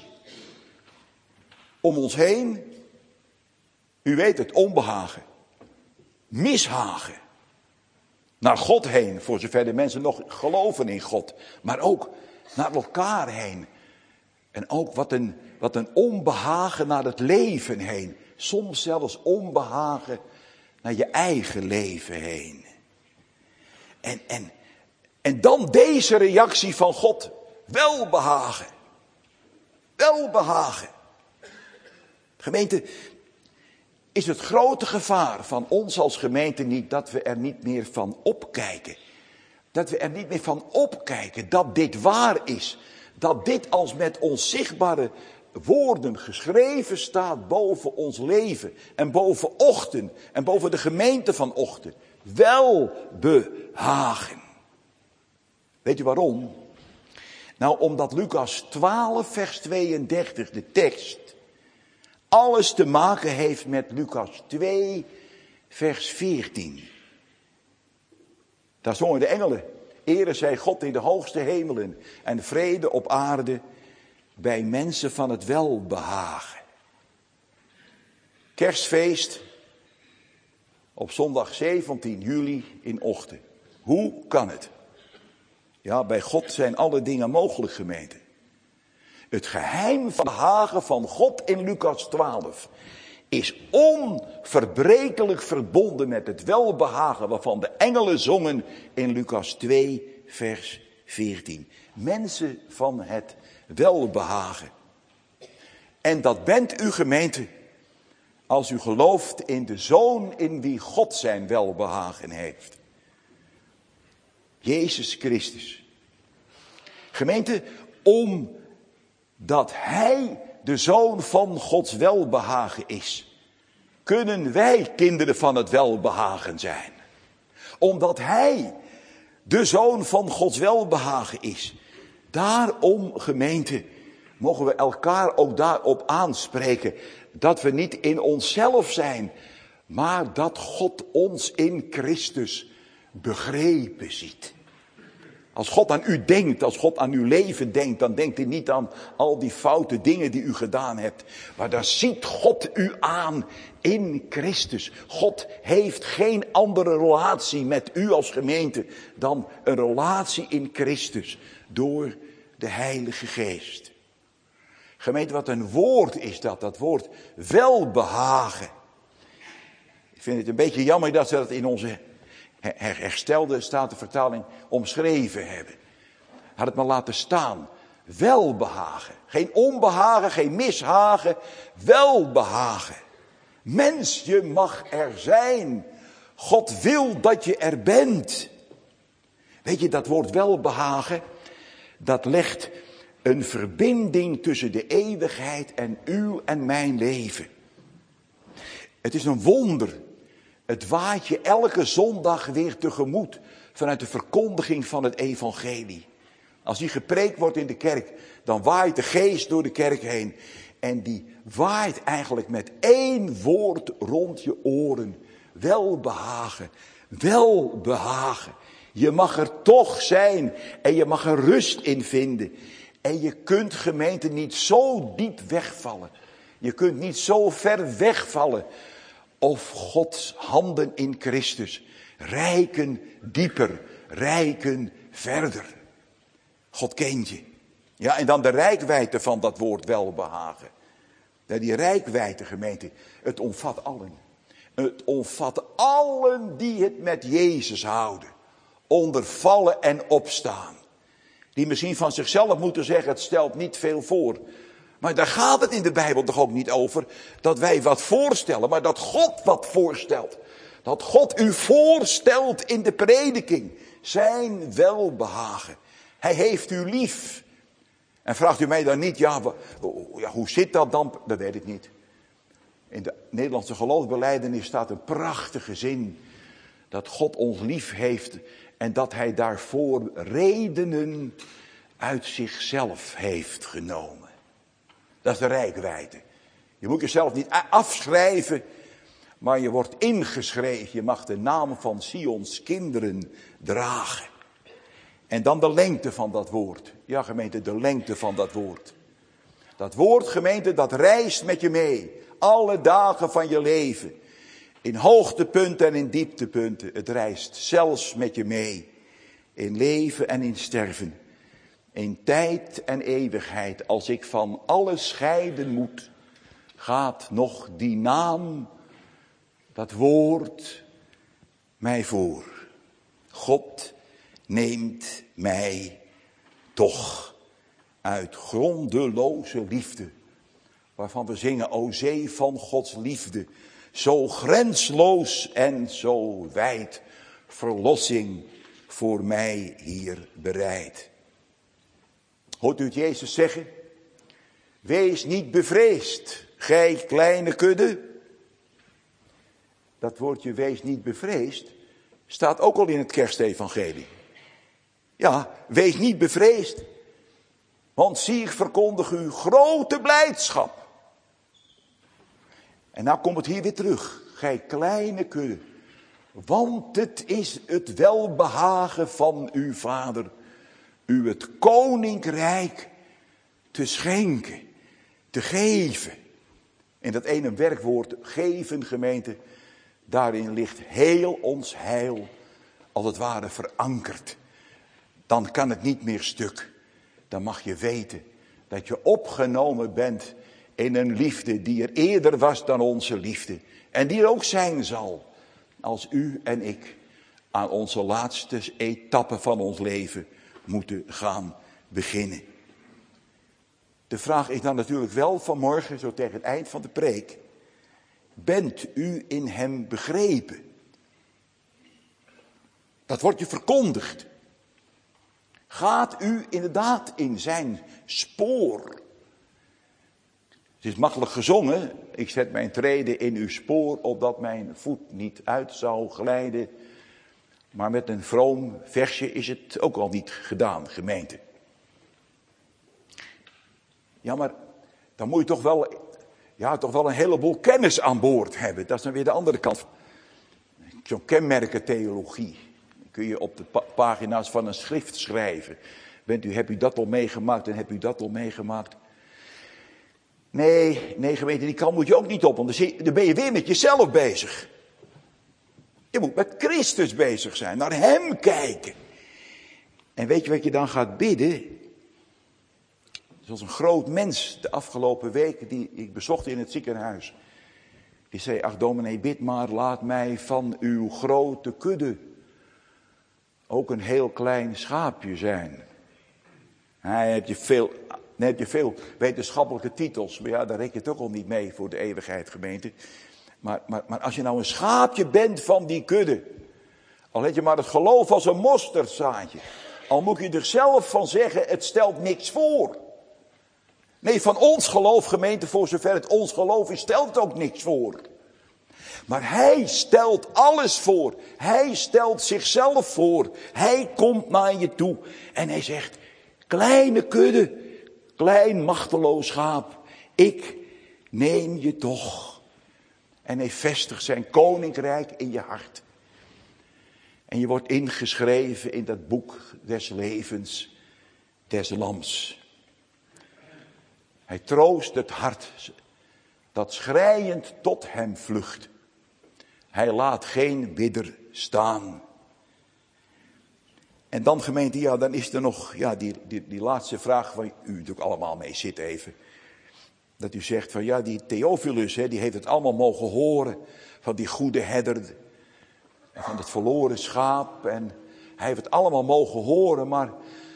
Om ons heen, u weet het, onbehagen. Mishagen. Naar God heen, voor zover de mensen nog geloven in God. Maar ook naar elkaar heen. En ook wat een, wat een onbehagen naar het leven heen. Soms zelfs onbehagen naar je eigen leven heen. En, en, en dan deze reactie van God. Welbehagen. Welbehagen. Gemeente, is het grote gevaar van ons als gemeente niet dat we er niet meer van opkijken. Dat we er niet meer van opkijken dat dit waar is. Dat dit als met onzichtbare woorden geschreven staat boven ons leven. En boven Ochten. En boven de gemeente van Ochten. Welbehagen. Weet je waarom? Nou, omdat Lucas twaalf vers tweeëndertig, de tekst, alles te maken heeft met Lucas twee vers veertien. Daar zongen de engelen. Ere zij God in de hoogste hemelen en vrede op aarde bij mensen van het welbehagen. Kerstfeest op zondag zeventien juli in ochtend. Hoe kan het? Ja, bij God zijn alle dingen mogelijk, gemeente. Het geheim van de hagen van God in Lucas twaalf is onverbrekelijk verbonden met het welbehagen waarvan de engelen zongen in Lucas twee, vers veertien. Mensen van het welbehagen. En dat bent u, gemeente, als u gelooft in de Zoon in wie God zijn welbehagen heeft. Jezus Christus. Gemeente, omdat Hij de Zoon van Gods welbehagen is, kunnen wij kinderen van het welbehagen zijn. Omdat Hij de Zoon van Gods welbehagen is. Daarom, gemeente, mogen we elkaar ook daarop aanspreken dat we niet in onszelf zijn, maar dat God ons in Christus begrepen ziet. Als God aan u denkt, als God aan uw leven denkt, dan denkt hij niet aan al die foute dingen die u gedaan hebt. Maar daar ziet God u aan in Christus. God heeft geen andere relatie met u als gemeente dan een relatie in Christus door de Heilige Geest. Gemeente, wat een woord is dat, dat woord welbehagen. Ik vind het een beetje jammer dat ze dat in onze herstelde Statenvertaling omschreven hebben. Had het maar laten staan. Welbehagen. Geen onbehagen, geen mishagen. Welbehagen. Mens, je mag er zijn. God wil dat je er bent. Weet je, dat woord welbehagen, dat legt een verbinding tussen de eeuwigheid en uw en mijn leven. Het is een wonder. Het waait je elke zondag weer tegemoet vanuit de verkondiging van het evangelie. Als die gepreekt wordt in de kerk, dan waait de geest door de kerk heen. En die waait eigenlijk met één woord rond je oren. Welbehagen, welbehagen. Je mag er toch zijn en je mag er rust in vinden. En je kunt, gemeente, niet zo diep wegvallen. Je kunt niet zo ver wegvallen. Of Gods handen in Christus reiken dieper, reiken verder. God kent je. Ja, en dan de reikwijdte van dat woord welbehagen. Ja, die reikwijdte, gemeente, het omvat allen. Het omvat allen die het met Jezus houden. Onder vallen en opstaan. Die misschien van zichzelf moeten zeggen, het stelt niet veel voor. Maar daar gaat het in de Bijbel toch ook niet over. Dat wij wat voorstellen, maar dat God wat voorstelt. Dat God u voorstelt in de prediking. Zijn welbehagen. Hij heeft u lief. En vraagt u mij dan niet, ja, ja hoe zit dat dan? Dat weet ik niet. In de Nederlandse geloofsbelijdenis staat een prachtige zin. Dat God ons lief heeft. En dat hij daarvoor redenen uit zichzelf heeft genomen. Dat is de reikwijdte. Je moet jezelf niet afschrijven, maar je wordt ingeschreven. Je mag de naam van Sions kinderen dragen. En dan de lengte van dat woord. Ja, gemeente, de lengte van dat woord. Dat woord, gemeente, dat reist met je mee. Alle dagen van je leven. In hoogtepunten en in dieptepunten. Het reist zelfs met je mee. In leven en in sterven. In tijd en eeuwigheid. Als ik van alles scheiden moet. Gaat nog die naam. Dat woord mij voor. God neemt mij toch. Uit grondeloze liefde. Waarvan we zingen, o zee van Gods liefde. Zo grensloos en zo wijd. Verlossing voor mij hier bereid. Hoort u het Jezus zeggen? Wees niet bevreesd, gij kleine kudde. Dat woordje wees niet bevreesd staat ook al in het kerstevangelie. Ja, wees niet bevreesd. Want zie, ik verkondig u grote blijdschap. En nou komt het hier weer terug. Gij kleine kudde. Want het is het welbehagen van uw Vader. U het koninkrijk te schenken. Te geven. In dat ene werkwoord geven, gemeente, daarin ligt heel ons heil als het ware verankerd. Dan kan het niet meer stuk. Dan mag je weten dat je opgenomen bent in een liefde die er eerder was dan onze liefde. En die er ook zijn zal als u en ik aan onze laatste etappe van ons leven moeten gaan beginnen. De vraag is dan natuurlijk wel vanmorgen, zo tegen het eind van de preek. Bent u in hem begrepen? Dat wordt je verkondigd. Gaat u inderdaad in zijn spoor? Het is makkelijk gezongen. Ik zet mijn treden in uw spoor, opdat mijn voet niet uit zou glijden. Maar met een vroom versje is het ook al niet gedaan, gemeente. Ja, maar dan moet je toch wel, ja, toch wel een heleboel kennis aan boord hebben. Dat is dan weer de andere kant. Zo'n kenmerkentheologie. Kun je op de pa- pagina's van een schrift schrijven. Bent u, hebt u dat al meegemaakt en hebt u dat al meegemaakt? Nee, nee gemeente, die kant moet je ook niet op. Want dan, zie, dan ben je weer met jezelf bezig. Je moet met Christus bezig zijn, naar hem kijken. En weet je wat je dan gaat bidden? Zoals een groot mens de afgelopen weken die ik bezocht in het ziekenhuis. Die zei, ach dominee, bid maar, laat mij van uw grote kudde ook een heel klein schaapje zijn. Hij heb je veel, dan heb je veel wetenschappelijke titels, maar ja, daar rek je toch al niet mee voor de eeuwigheid, gemeente. Maar, maar, maar als je nou een schaapje bent van die kudde, al heb je maar het geloof als een mosterdzaadje, al moet je er zelf van zeggen, het stelt niks voor. Nee, van ons geloof, gemeente, voor zover het ons geloof is, stelt het ook niks voor. Maar hij stelt alles voor. Hij stelt zichzelf voor. Hij komt naar je toe en hij zegt, kleine kudde, klein machteloos schaap, ik neem je toch. En hij vestigt zijn koninkrijk in je hart. En je wordt ingeschreven in dat boek des levens des lams. Hij troost het hart dat schreiend tot hem vlucht. Hij laat geen bidder staan. En dan gemeente, ja, dan is er nog ja, die, die, die laatste vraag waar u natuurlijk allemaal mee zit even. Dat u zegt van ja, die Theophilus, hè, die heeft het allemaal mogen horen van die goede herder. Van het verloren schaap. En hij heeft het allemaal mogen horen, maar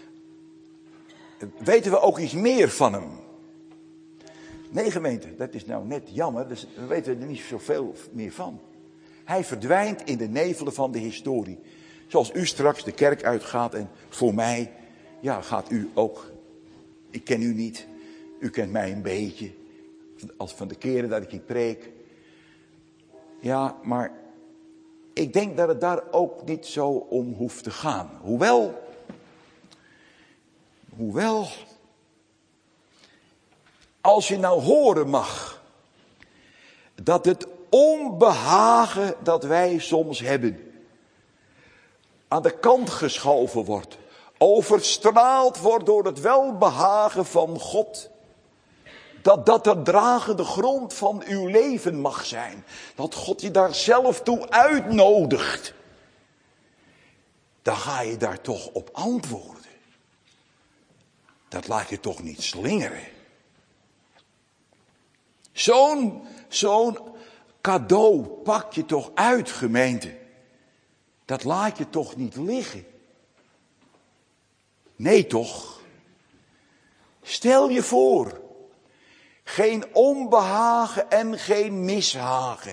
weten we ook iets meer van hem? Nee gemeente, dat is nou net jammer, dus we weten er niet zoveel meer van. Hij verdwijnt in de nevelen van de historie. Zoals u straks de kerk uitgaat en voor mij, ja, gaat u ook. Ik ken u niet, u kent mij een beetje. Als van de keren dat ik hier preek. Ja, maar ik denk dat het daar ook niet zo om hoeft te gaan. Hoewel, hoewel, als je nou horen mag dat het onbehagen dat wij soms hebben aan de kant geschoven wordt, overstraald wordt door het welbehagen van God, dat dat de dragende grond van uw leven mag zijn, dat God je daar zelf toe uitnodigt, dan ga je daar toch op antwoorden. Dat laat je toch niet slingeren. Zo'n, zo'n cadeau pak je toch uit, gemeente. Dat laat je toch niet liggen. Nee toch? Stel je voor. Geen onbehagen en geen mishagen.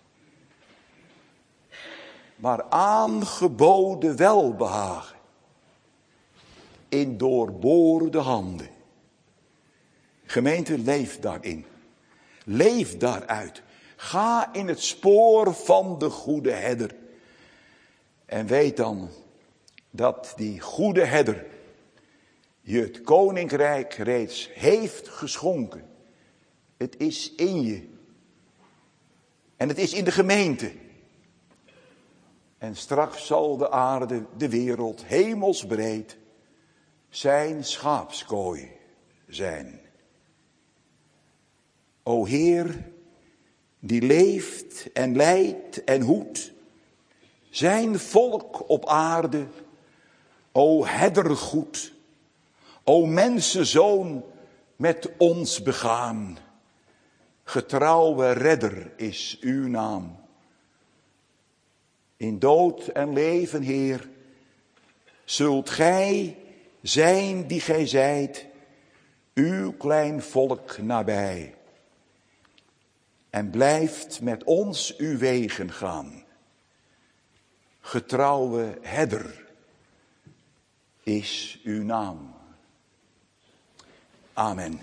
Maar aangeboden welbehagen. In doorboorde handen. Gemeente, leef daarin. Leef daaruit. Ga in het spoor van de goede herder. En weet dan dat die goede herder je het koninkrijk reeds heeft geschonken. Het is in je. En het is in de gemeente. En straks zal de aarde, de wereld, hemelsbreed, zijn schaapskooi zijn. O Heer, die leeft en leidt en hoedt zijn volk op aarde. O herdergoed, o mensenzoon met ons begaan. Getrouwe redder is uw naam. In dood en leven, Heer, zult gij zijn die gij zijt, uw klein volk nabij. En blijft met ons uw wegen gaan. Getrouwe herder is uw naam. Amen.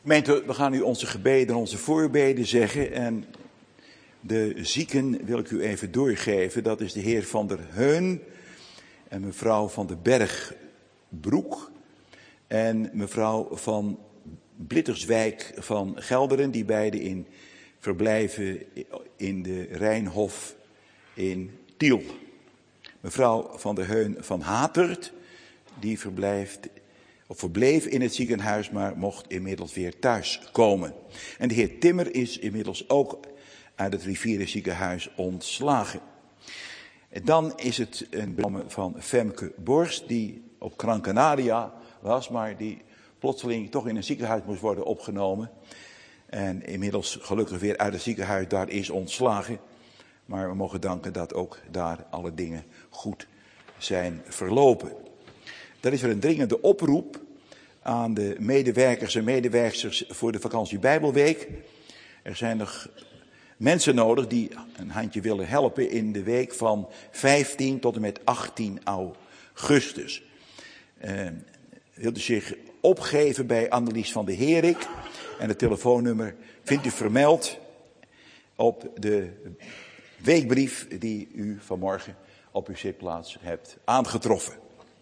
Gemeente, we gaan u onze gebeden, onze voorbeden zeggen. En de zieken wil ik u even doorgeven. Dat is de heer Van der Heun en mevrouw Van den Bergbroek. En mevrouw Van Blitterswijk van Gelderen, die beide in verblijven in de Rijnhof in Tiel. Mevrouw Van der Heun van Hatert, die verblijft, of verbleef in het ziekenhuis, maar mocht inmiddels weer thuis komen. En de heer Timmer is inmiddels ook uit het Rivierenziekenhuis ontslagen. En dan is het een bericht van Femke Borst, die op Gran Canaria was, maar die plotseling toch in een ziekenhuis moest worden opgenomen. En inmiddels gelukkig weer uit het ziekenhuis daar is ontslagen. Maar we mogen danken dat ook daar alle dingen goed zijn verlopen. Er is er een dringende oproep aan de medewerkers en medewerksters voor de vakantie Bijbelweek. Er zijn nog mensen nodig die een handje willen helpen in de week van vijftien tot en met achttien augustus. Uh, wilt u zich opgeven bij Annelies van de Herik. En het telefoonnummer vindt u vermeld op de weekbrief die u vanmorgen op uw zitplaats hebt aangetroffen.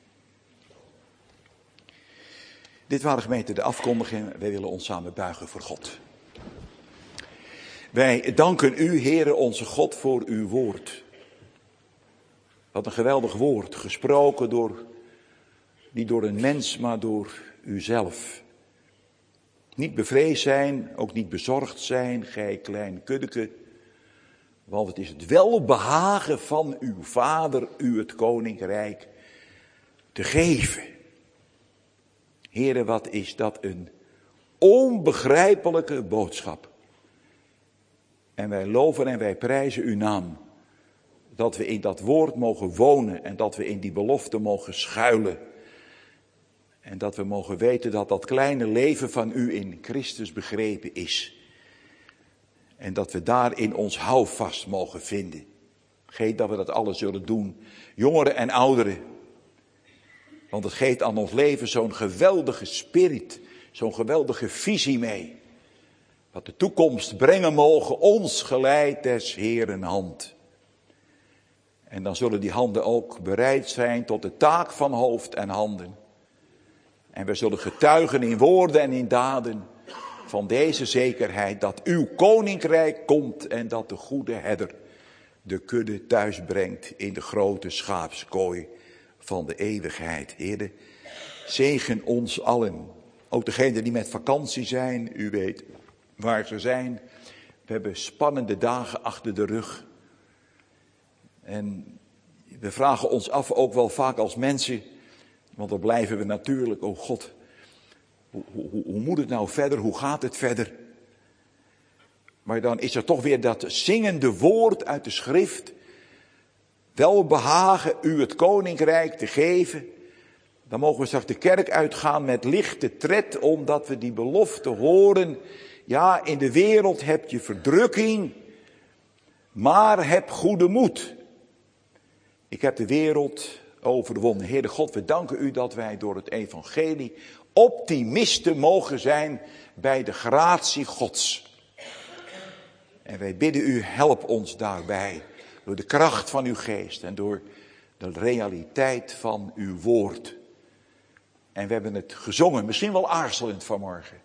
Dit waren gemeente de afkondigingen. Wij willen ons samen buigen voor God. Wij danken u, Heere onze God, voor uw woord. Wat een geweldig woord, gesproken door, niet door een mens, maar door uzelf. Niet bevreesd zijn, ook niet bezorgd zijn, gij klein kuddeke. Want het is het welbehagen van uw Vader, u het koninkrijk, te geven. Heere, wat is dat een onbegrijpelijke boodschap. En wij loven en wij prijzen uw naam. Dat we in dat woord mogen wonen en dat we in die belofte mogen schuilen. En dat we mogen weten dat dat kleine leven van u in Christus begrepen is. En dat we daarin ons houvast mogen vinden. Geef dat we dat alles zullen doen, jongeren en ouderen. Want het geeft aan ons leven zo'n geweldige spirit, zo'n geweldige visie mee. Wat de toekomst brengen mogen, ons geleid des Heeren hand. En dan zullen die handen ook bereid zijn tot de taak van hoofd en handen. En we zullen getuigen in woorden en in daden van deze zekerheid dat uw koninkrijk komt en dat de goede herder de kudde thuis brengt in de grote schaapskooi van de eeuwigheid. Heere, zegen ons allen. Ook degenen die met vakantie zijn, u weet waar ze zijn. We hebben spannende dagen achter de rug. En we vragen ons af ook wel vaak als mensen, want dan blijven we natuurlijk, oh God, hoe, hoe, hoe moet het nou verder, hoe gaat het verder? Maar dan is er toch weer dat zingende woord uit de schrift. Wel behagen u het koninkrijk te geven. Dan mogen we straks de kerk uitgaan met lichte tred, omdat we die belofte horen. Ja, in de wereld heb je verdrukking, maar heb goede moed. Ik heb de wereld overwonnen. Heere God, we danken u dat wij door het evangelie optimisten mogen zijn bij de gratie Gods. En wij bidden u, help ons daarbij. Door de kracht van uw geest en door de realiteit van uw woord. En we hebben het gezongen, misschien wel aarzelend vanmorgen.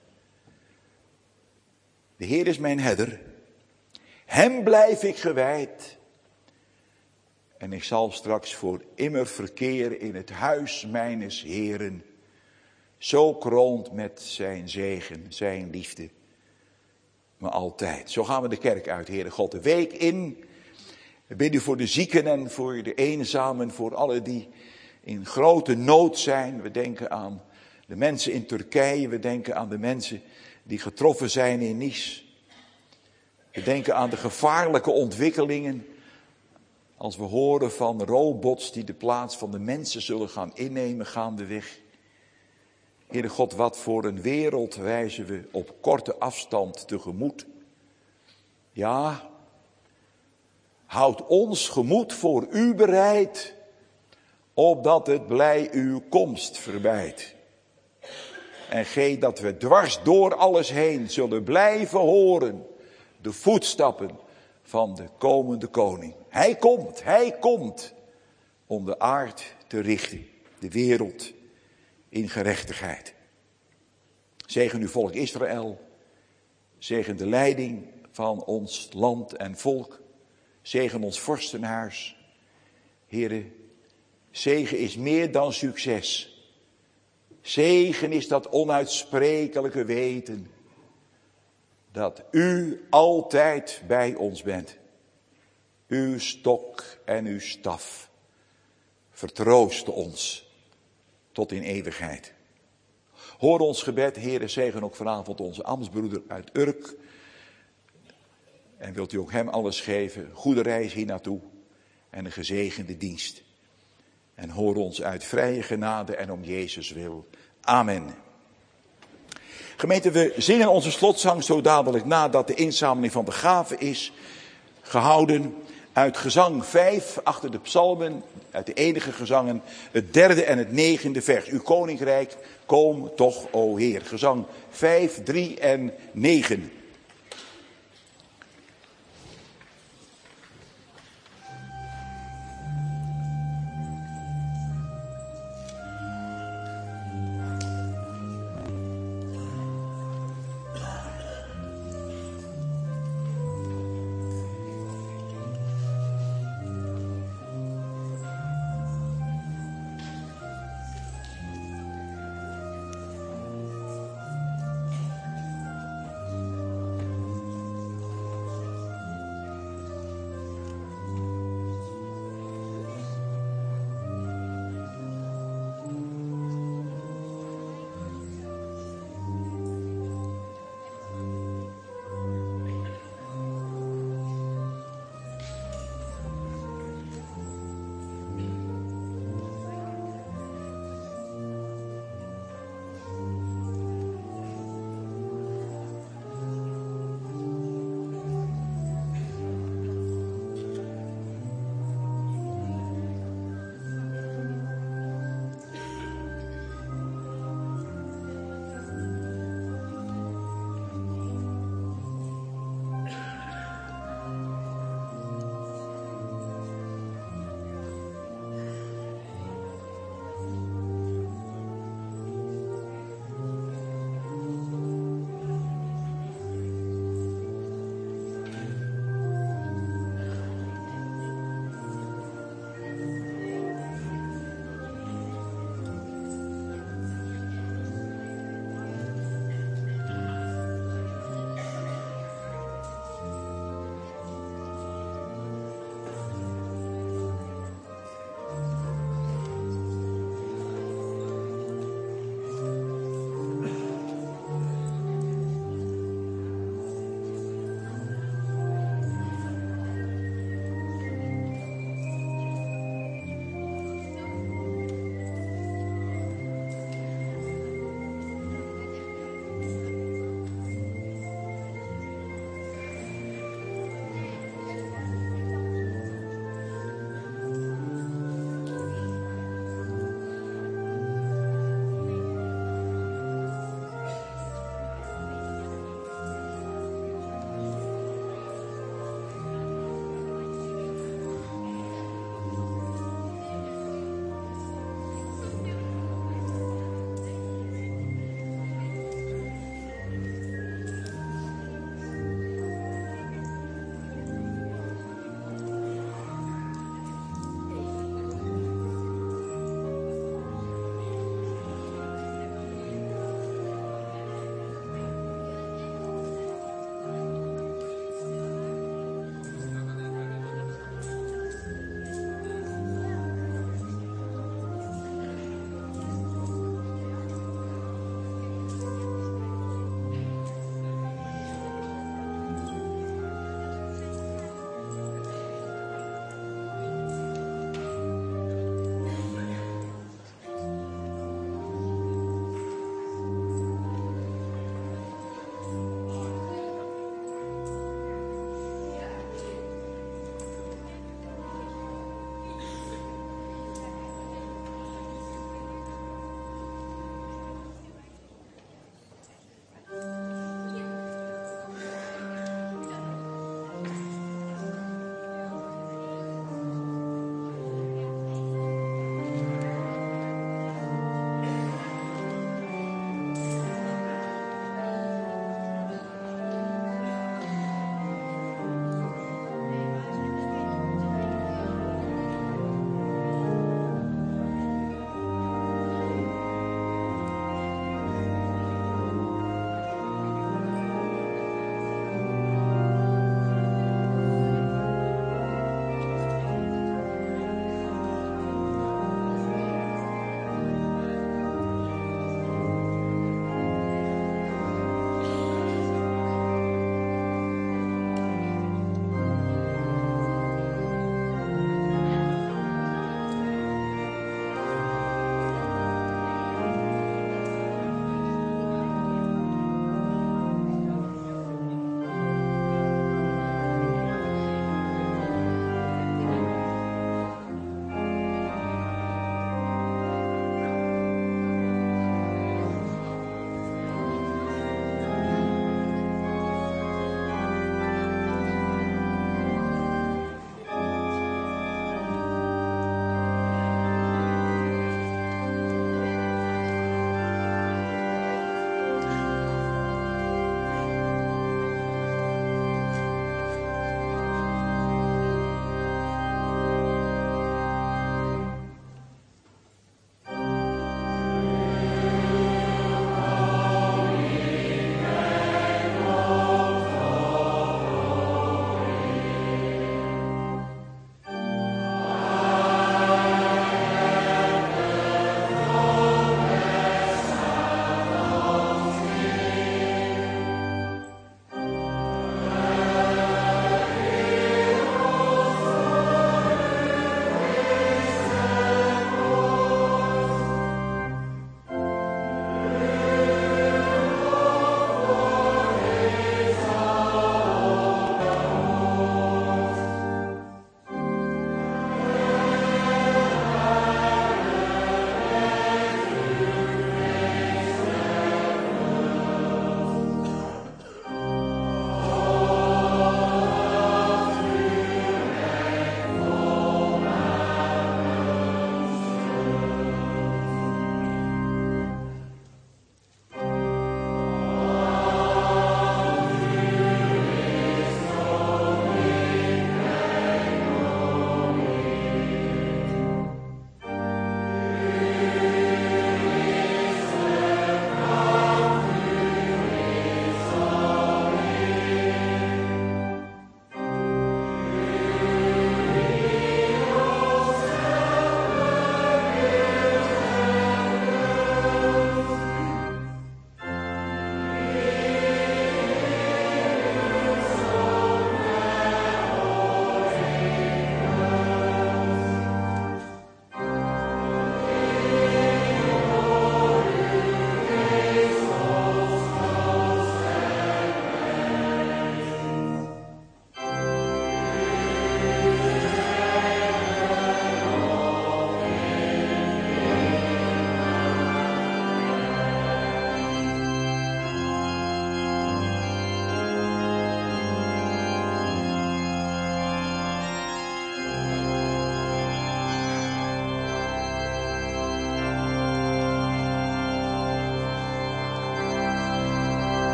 De Heer is mijn herder. Hem blijf ik gewijd. En ik zal straks voor immer verkeren in het huis mijnes Heeren. Zo kroont met zijn zegen, zijn liefde. Maar altijd. Zo gaan we de kerk uit, Heere God, de week in. We bidden voor de zieken en voor de eenzamen, voor alle die in grote nood zijn. We denken aan de mensen in Turkije, we denken aan de mensen die getroffen zijn in Nice. We denken aan de gevaarlijke ontwikkelingen als we horen van robots die de plaats van de mensen zullen gaan innemen gaandeweg. Heere God, wat voor een wereld wijzen we op korte afstand tegemoet. Ja, houd ons gemoed voor u bereid, opdat het blij uw komst verbeidt. En G, dat we dwars door alles heen zullen blijven horen de voetstappen van de komende koning. Hij komt, hij komt om de aard te richten, de wereld in gerechtigheid. Zegen uw volk Israël, zegen de leiding van ons land en volk, zegen ons vorstenhuis. Here, zegen is meer dan succes. Zegen is dat onuitsprekelijke weten dat u altijd bij ons bent. Uw stok en uw staf vertroosten ons tot in eeuwigheid. Hoor ons gebed, Heere, zegen ook vanavond onze ambtsbroeder uit Urk. En wilt u ook hem alles geven, goede reis hier naartoe en een gezegende dienst. En hoor ons uit vrije genade en om Jezus wil. Amen. Gemeente, we zingen onze slotzang zo dadelijk nadat de inzameling van de gaven is gehouden. Uit gezang vijf, achter de psalmen, uit de enige gezangen, het derde en het negende vers. Uw koninkrijk, kom toch, o Heer. Gezang vijf, drie en negen.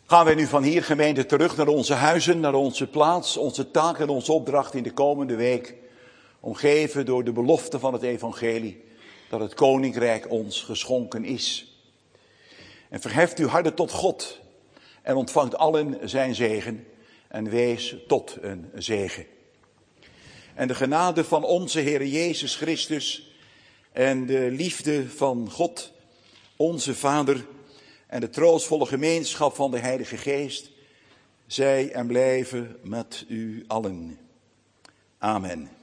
Gaan wij nu van hier, gemeente, terug naar onze huizen, naar onze plaats, onze taak en onze opdracht in de komende week. Omgeven door de belofte van het evangelie, dat het koninkrijk ons geschonken is. En verheft uw harten tot God en ontvangt allen zijn zegen en wees tot een zegen. En de genade van onze Heere Jezus Christus en de liefde van God, onze Vader, en de troostvolle gemeenschap van de Heilige Geest, zij en blijven met u allen. Amen.